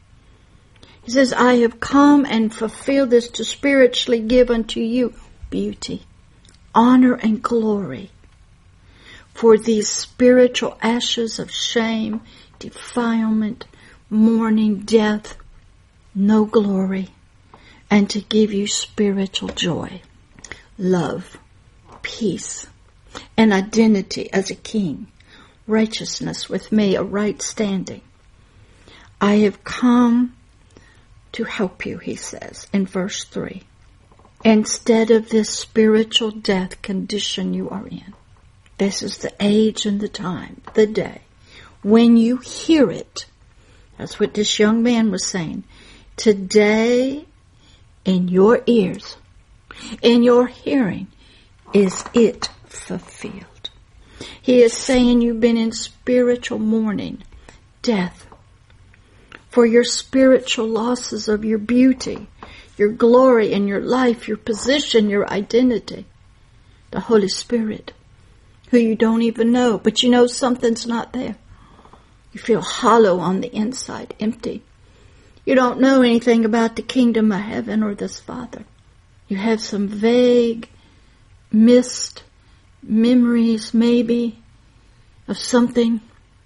He says, I have come and fulfilled this to spiritually give unto you beauty, honor, and glory. For these spiritual ashes of shame, defilement, mourning, death, no glory, and to give you spiritual joy, love, peace, and identity as a king, righteousness with me, a right standing. I have come to help you, he says in verse three, instead of this spiritual death condition you are in. This is the age and the time, the day, when you hear it. That's what this young man was saying. Today, in your ears, in your hearing, is it fulfilled. He is saying you've been in spiritual mourning, death, for your spiritual losses of your beauty, your glory in your life, your position, your identity. The Holy Spirit, who you don't even know, but you know something's not there. You feel hollow on the inside, empty. You don't know anything about the kingdom of heaven or this Father. You have some vague, missed memories, maybe, of something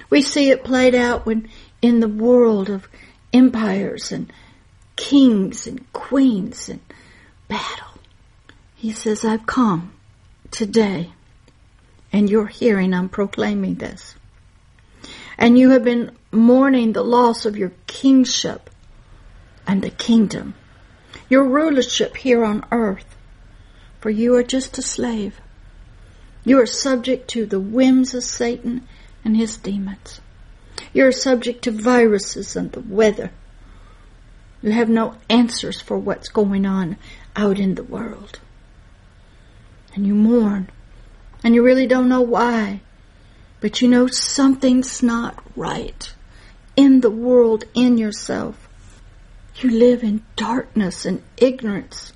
We see it played out when in the world of empires and kings and queens and battle. He says, I've come today, and you're hearing I'm proclaiming this. And you have been mourning the loss of your kingship and the kingdom, your rulership here on earth, for you are just a slave. You are subject to the whims of Satan and his demons. You are subject to viruses and the weather. You have no answers for what's going on out in the world. And you mourn, and you really don't know why, but you know something's not right in the world, in yourself. You live in darkness and ignorance.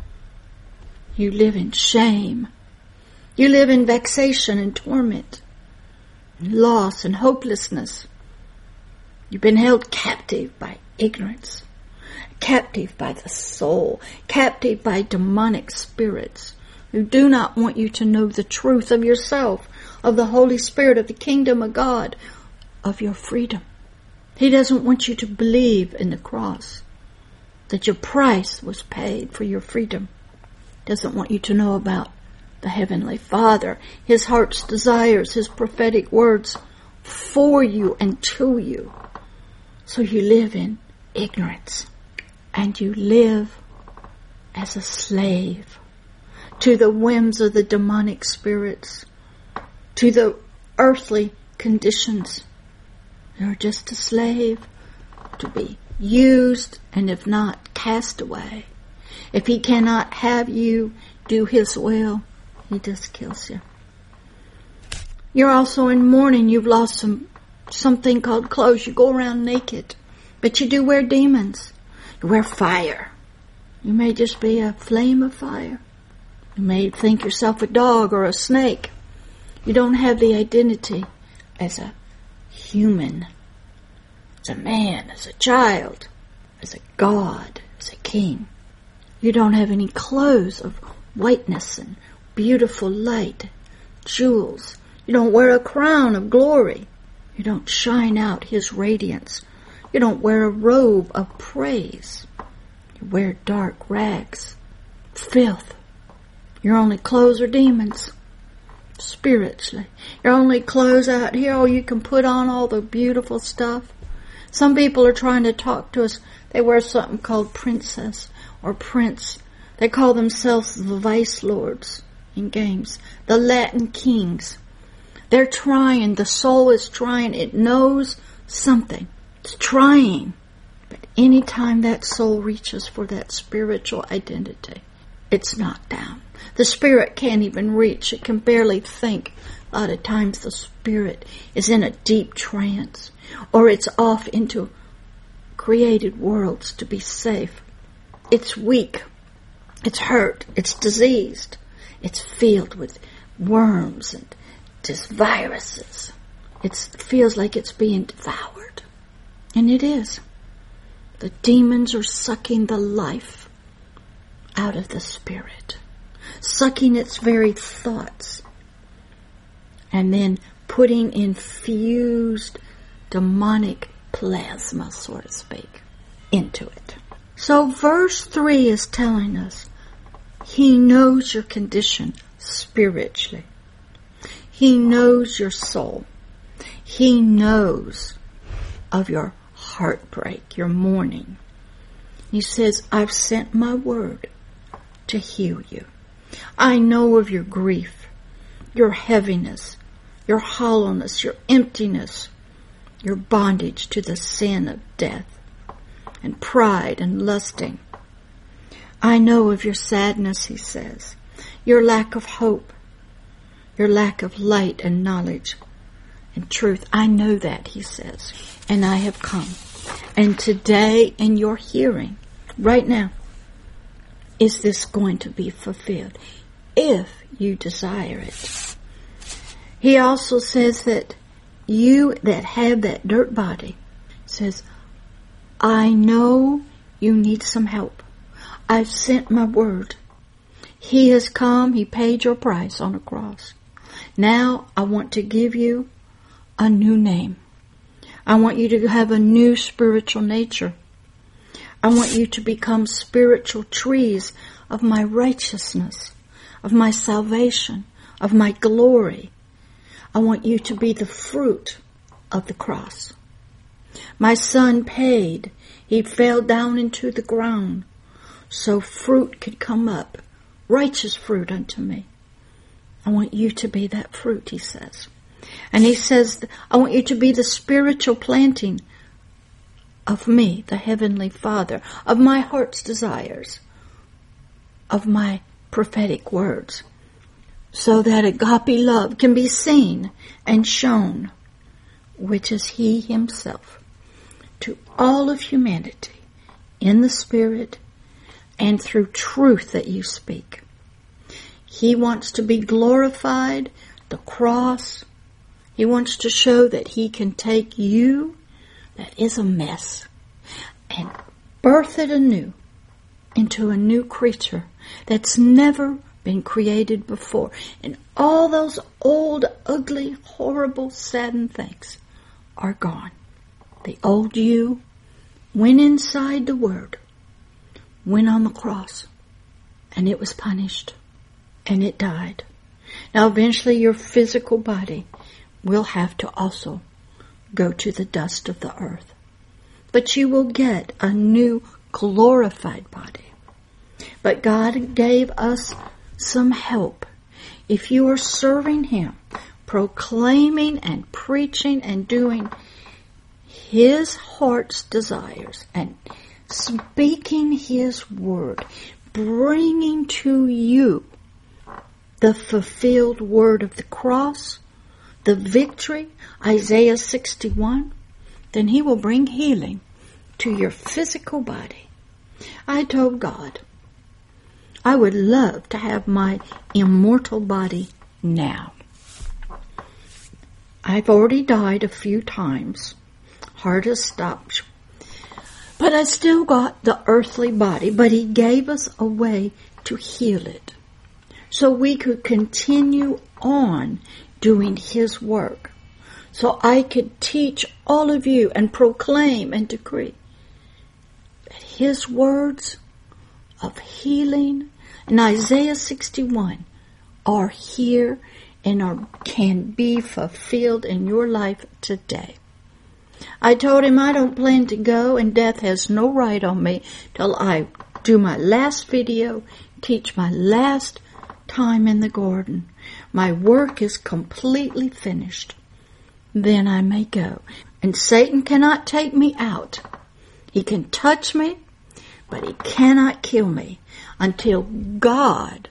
You live in shame. You live in vexation and torment, and loss and hopelessness. You've been held captive by ignorance, captive by the soul, captive by demonic spirits who do not want you to know the truth of yourself, of the Holy Spirit, of the kingdom of God, of your freedom. He doesn't want you to believe in the cross, that your price was paid for your freedom. Doesn't want you to know about the Heavenly Father, His heart's desires, His prophetic words for you and to you. So you live in ignorance, and you live as a slave to the whims of the demonic spirits, to the earthly conditions. You're just a slave to be used, and if not, cast away. If He cannot have you do His will, He just kills you. You're also in mourning. You've lost some something called clothes. You go around naked, but you do wear demons. You wear fire. You may just be a flame of fire. You may think yourself a dog or a snake. You don't have the identity as a human, as a man, as a child, as a God, as a king. You don't have any clothes of whiteness and beautiful light, jewels. You don't wear a crown of glory. You don't shine out His radiance. You don't wear a robe of praise. You wear dark rags, filth. Your only clothes are demons, spiritually. Your only clothes out here, oh, you can put on all the beautiful stuff. Some people are trying to talk to us. They wear something called princess or prince. They call themselves the vice lords in games, the Latin kings. They're trying, the soul is trying, it knows something. It's trying. But anytime that soul reaches for that spiritual identity, it's knocked down. The spirit can't even reach. It can barely think. A lot of times the spirit is in a deep trance, or it's off into created worlds to be safe. It's weak. It's hurt. It's diseased. It's filled with worms and just viruses. It feels like it's being devoured. And it is. The demons are sucking the life out of the spirit, sucking its very thoughts, and then putting infused demonic plasma, so to speak, into it. So verse three is telling us He knows your condition spiritually. He knows your soul. He knows of your heartbreak, your mourning. He says, I've sent my word to heal you. I know of your grief, your heaviness, your hollowness, your emptiness, your bondage to the sin of death, and pride and lusting. I know of your sadness, he says, your lack of hope, your lack of light and knowledge and truth. I know that, he says, and I have come. And today in your hearing, right now, is this going to be fulfilled if you desire it. He also says that you that have that dirt body, says, I know you need some help. I've sent my word. He has come. He paid your price on the cross. Now I want to give you a new name. I want you to have a new spiritual nature. I want you to become spiritual trees of my righteousness, of my salvation, of my glory. I want you to be the fruit of the cross. My son paid. He fell down into the ground so fruit could come up, righteous fruit unto me. I want you to be that fruit, he says. And he says, I want you to be the spiritual planting of me, the Heavenly Father, of my heart's desires, of my prophetic words, so that agape love can be seen and shown, which is he himself, to all of humanity, in the Spirit and through truth that you speak. He wants to be glorified, the cross. He wants to show that he can take you, that is a mess, and birth it anew into a new creature that's never been created before. And all those old, ugly, horrible, saddened things are gone. The old you went inside the Word, went on the cross, and it was punished, and it died. Now eventually your physical body will have to also go to the dust of the earth. But you will get a new glorified body. But God gave us some help. If you are serving him, proclaiming and preaching and doing his heart's desires and speaking his word, bringing to you the fulfilled word of the cross, the victory, Isaiah sixty-one, then he will bring healing to your physical body. I told God, I would love to have my immortal body now. I've already died a few times. Heart has stopped. But I still got the earthly body. But he gave us a way to heal it, so we could continue on doing his work. So I could teach all of you and proclaim and decree that his words of healing in Isaiah sixty-one are here and are, can be fulfilled in your life today. I told him I don't plan to go, and death has no right on me till I do my last video, teach my last time in the garden. My work is completely finished. Then I may go. And Satan cannot take me out. He can touch me, but he cannot kill me until God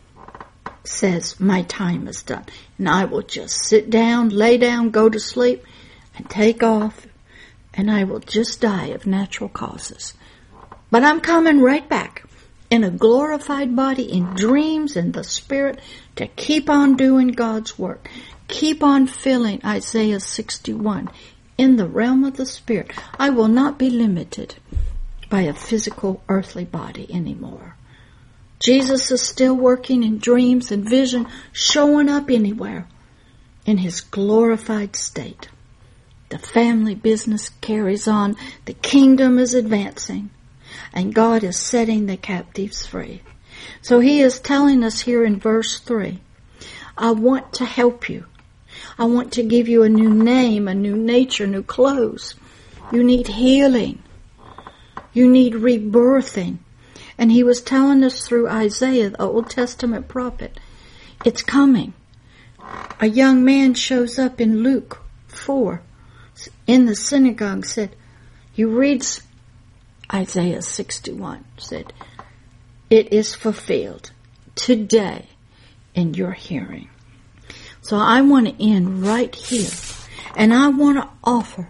says my time is done. And I will just sit down, lay down, go to sleep, and take off, and I will just die of natural causes. But I'm coming right back in a glorified body, in dreams, in the Spirit, to keep on doing God's work. Keep on filling Isaiah sixty-one in the realm of the Spirit. I will not be limited by a physical earthly body anymore. Jesus is still working in dreams and vision, showing up anywhere in his glorified state. The family business carries on. The kingdom is advancing. And God is setting the captives free. So he is telling us here in verse three, I want to help you. I want to give you a new name, a new nature, new clothes. You need healing. You need rebirthing. And he was telling us through Isaiah, the Old Testament prophet, it's coming. A young man shows up in Luke four in the synagogue, said, he reads Isaiah sixty-one, said, it is fulfilled today in your hearing. So I want to end right here, and I want to offer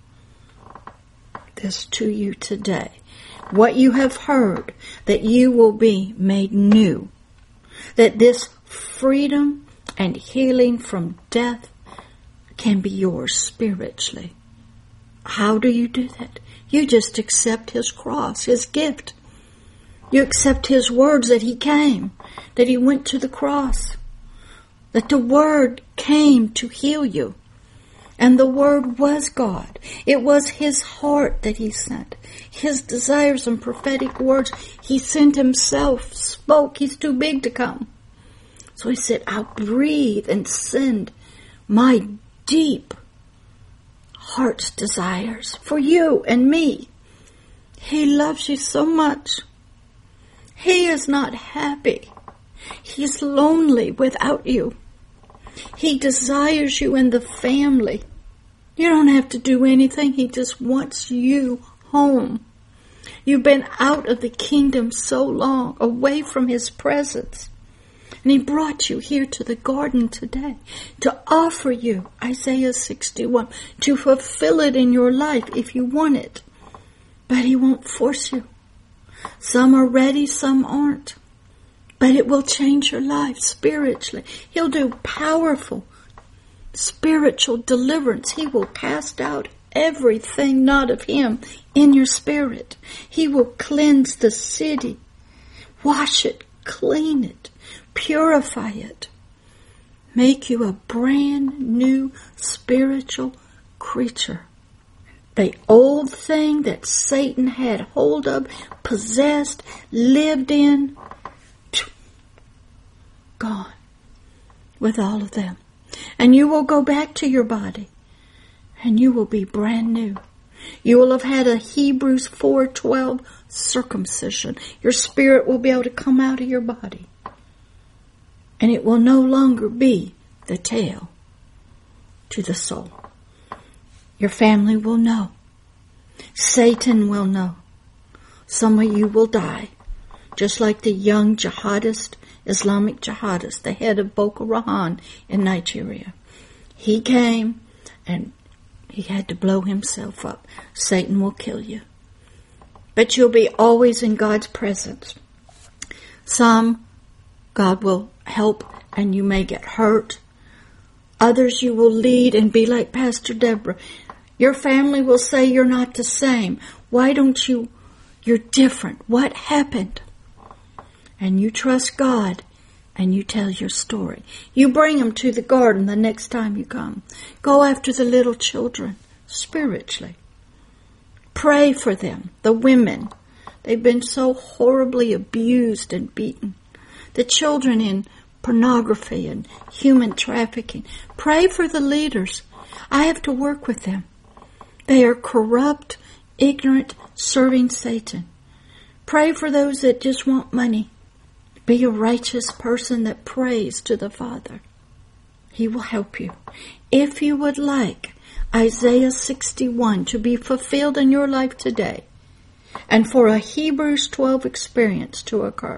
this to you today. What you have heard, that you will be made new, that this freedom and healing from death can be yours spiritually. How do you do that? You just accept his cross, his gift. You accept his words that he came, that he went to the cross, that the word came to heal you. And the Word was God. It was His heart that He sent. His desires and prophetic words. He sent Himself, spoke. He's too big to come. So He said, I'll breathe and send my deep heart's desires for you and me. He loves you so much. He is not happy. He's lonely without you. He desires you in the family. You don't have to do anything. He just wants you home. You've been out of the kingdom so long, away from His presence. And He brought you here to the garden today to offer you Isaiah sixty-one, to fulfill it in your life if you want it. But He won't force you. Some are ready, some aren't. But it will change your life spiritually. He'll do powerful spiritual deliverance. He will cast out everything not of Him in your spirit. He will cleanse the city, wash it, clean it, purify it, make you a brand new spiritual creature. The old thing that Satan had hold of, possessed, lived in, gone with all of them. And you will go back to your body and you will be brand new. You will have had a Hebrews four twelve circumcision. Your spirit will be able to come out of your body. And it will no longer be the tail to the soul. Your family will know. Satan will know. Some of you will die. Just like the young jihadist, Islamic jihadist, the head of Boko Haram in Nigeria. He came and he had to blow himself up. Satan will kill you. But you'll be always in God's presence. Some, God will help and you may get hurt. Others you will lead and be like Pastor Deborah. Your family will say you're not the same. Why don't you, you're different. What happened? And you trust God and you tell your story. You bring them to the garden the next time you come. Go after the little children spiritually. Pray for them, the women. They've been so horribly abused and beaten. The children in pornography and human trafficking. Pray for the leaders. I have to work with them. They are corrupt, ignorant, serving Satan. Pray for those that just want money. Be a righteous person that prays to the Father. He will help you. If you would like Isaiah sixty-one to be fulfilled in your life today, and for a Hebrews twelve experience to occur,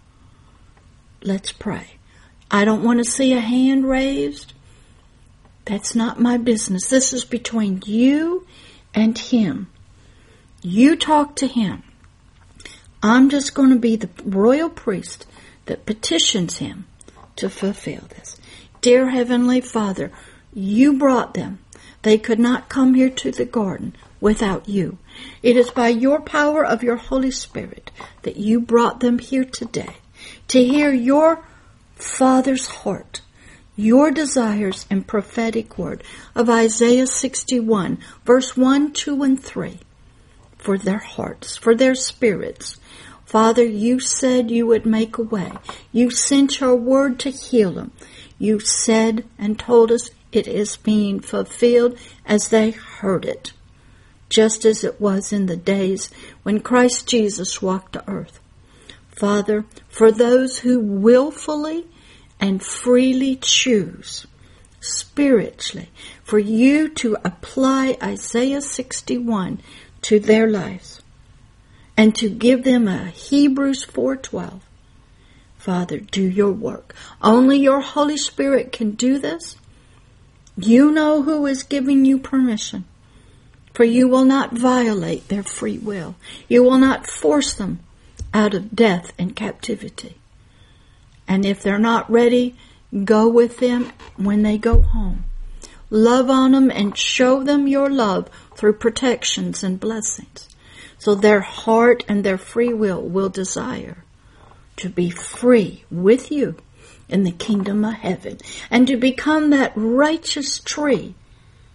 let's pray. I don't want to see a hand raised. That's not my business. This is between you and Him. You talk to Him. I'm just going to be the royal priest that petitions Him to fulfill this. Dear Heavenly Father, you brought them. They could not come here to the garden without you. It is by your power of your Holy Spirit that you brought them here today to hear your Father's heart, your desires and prophetic word of Isaiah sixty-one, verse one, two, and three, for their hearts, for their spirits. Father, you said you would make a way. You sent your word to heal them. You said and told us it is being fulfilled as they heard it, just as it was in the days when Christ Jesus walked the earth. Father, for those who willfully and freely choose spiritually for you to apply Isaiah sixty-one to their lives and to give them a Hebrews four twelve. Father, do your work. Only your Holy Spirit can do this. You know who is giving you permission, for you will not violate their free will. You will not force them out of death and captivity. And if they're not ready, go with them when they go home. Love on them and show them your love through protections and blessings. So their heart and their free will will desire to be free with you in the kingdom of heaven and to become that righteous tree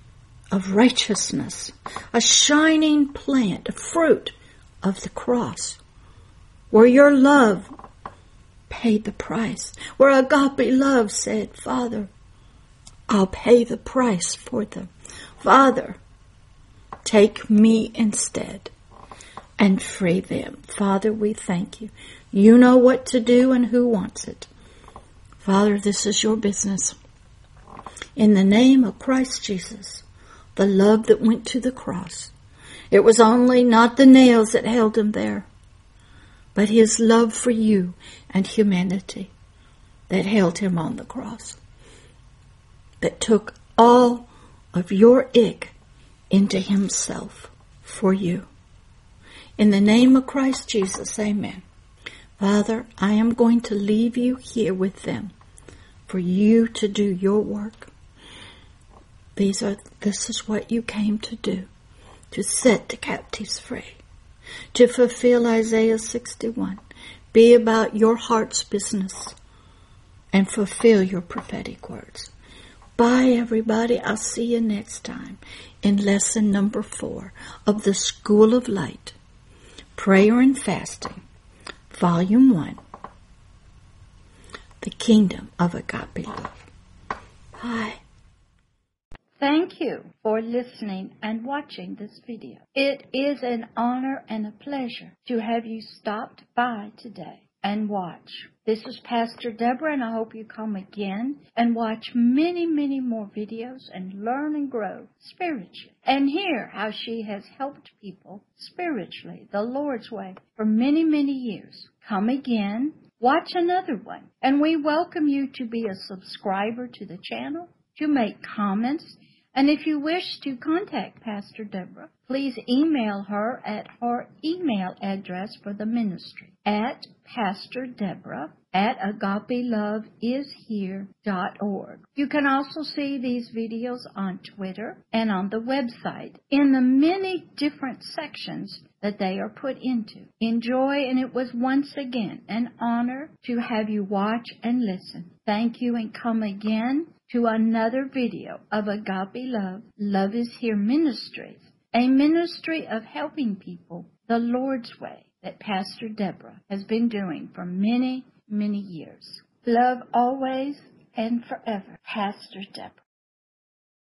of righteousness, a shining plant, a fruit of the cross, where your love paid the price, where agape love said, Father, I'll pay the price for them. Father, take me instead and free them. Father, we thank you. You know what to do and who wants it. Father, this is your business. In the name of Christ Jesus, the love that went to the cross. It was only not the nails that held him there, but his love for you and humanity that held him on the cross, that took all of your ick into himself for you. In the name of Christ Jesus, amen. Father, I am going to leave you here with them for you to do your work. These are, this is what you came to do, to set the captives free, to fulfill Isaiah sixty-one, be about your heart's business, and fulfill your prophetic words. Bye, everybody. I'll see you next time in lesson number four of the School of Light, Prayer and Fasting, Volume one, The Kingdom of Agape Love. Bye. Thank you for listening and watching this video. It is an honor and a pleasure to have you stopped by today and watch. This is Pastor Deborah, and I hope you come again and watch many, many more videos and learn and grow spiritually and hear how she has helped people spiritually, the Lord's way, for many, many years. Come again, watch another one, and we welcome you to be a subscriber to the channel, to make comments, and if you wish to contact Pastor Deborah, please email her at her email address for the ministry at Pastor Deborah at agape love is here dot org. You can also see these videos on Twitter and on the website in the many different sections that they are put into. Enjoy, and it was once again an honor to have you watch and listen. Thank you, and come again to another video of Agape Love, Love is Here Ministries, a ministry of helping people the Lord's way that Pastor Deborah has been doing for many, many years. Love always and forever, Pastor Deborah.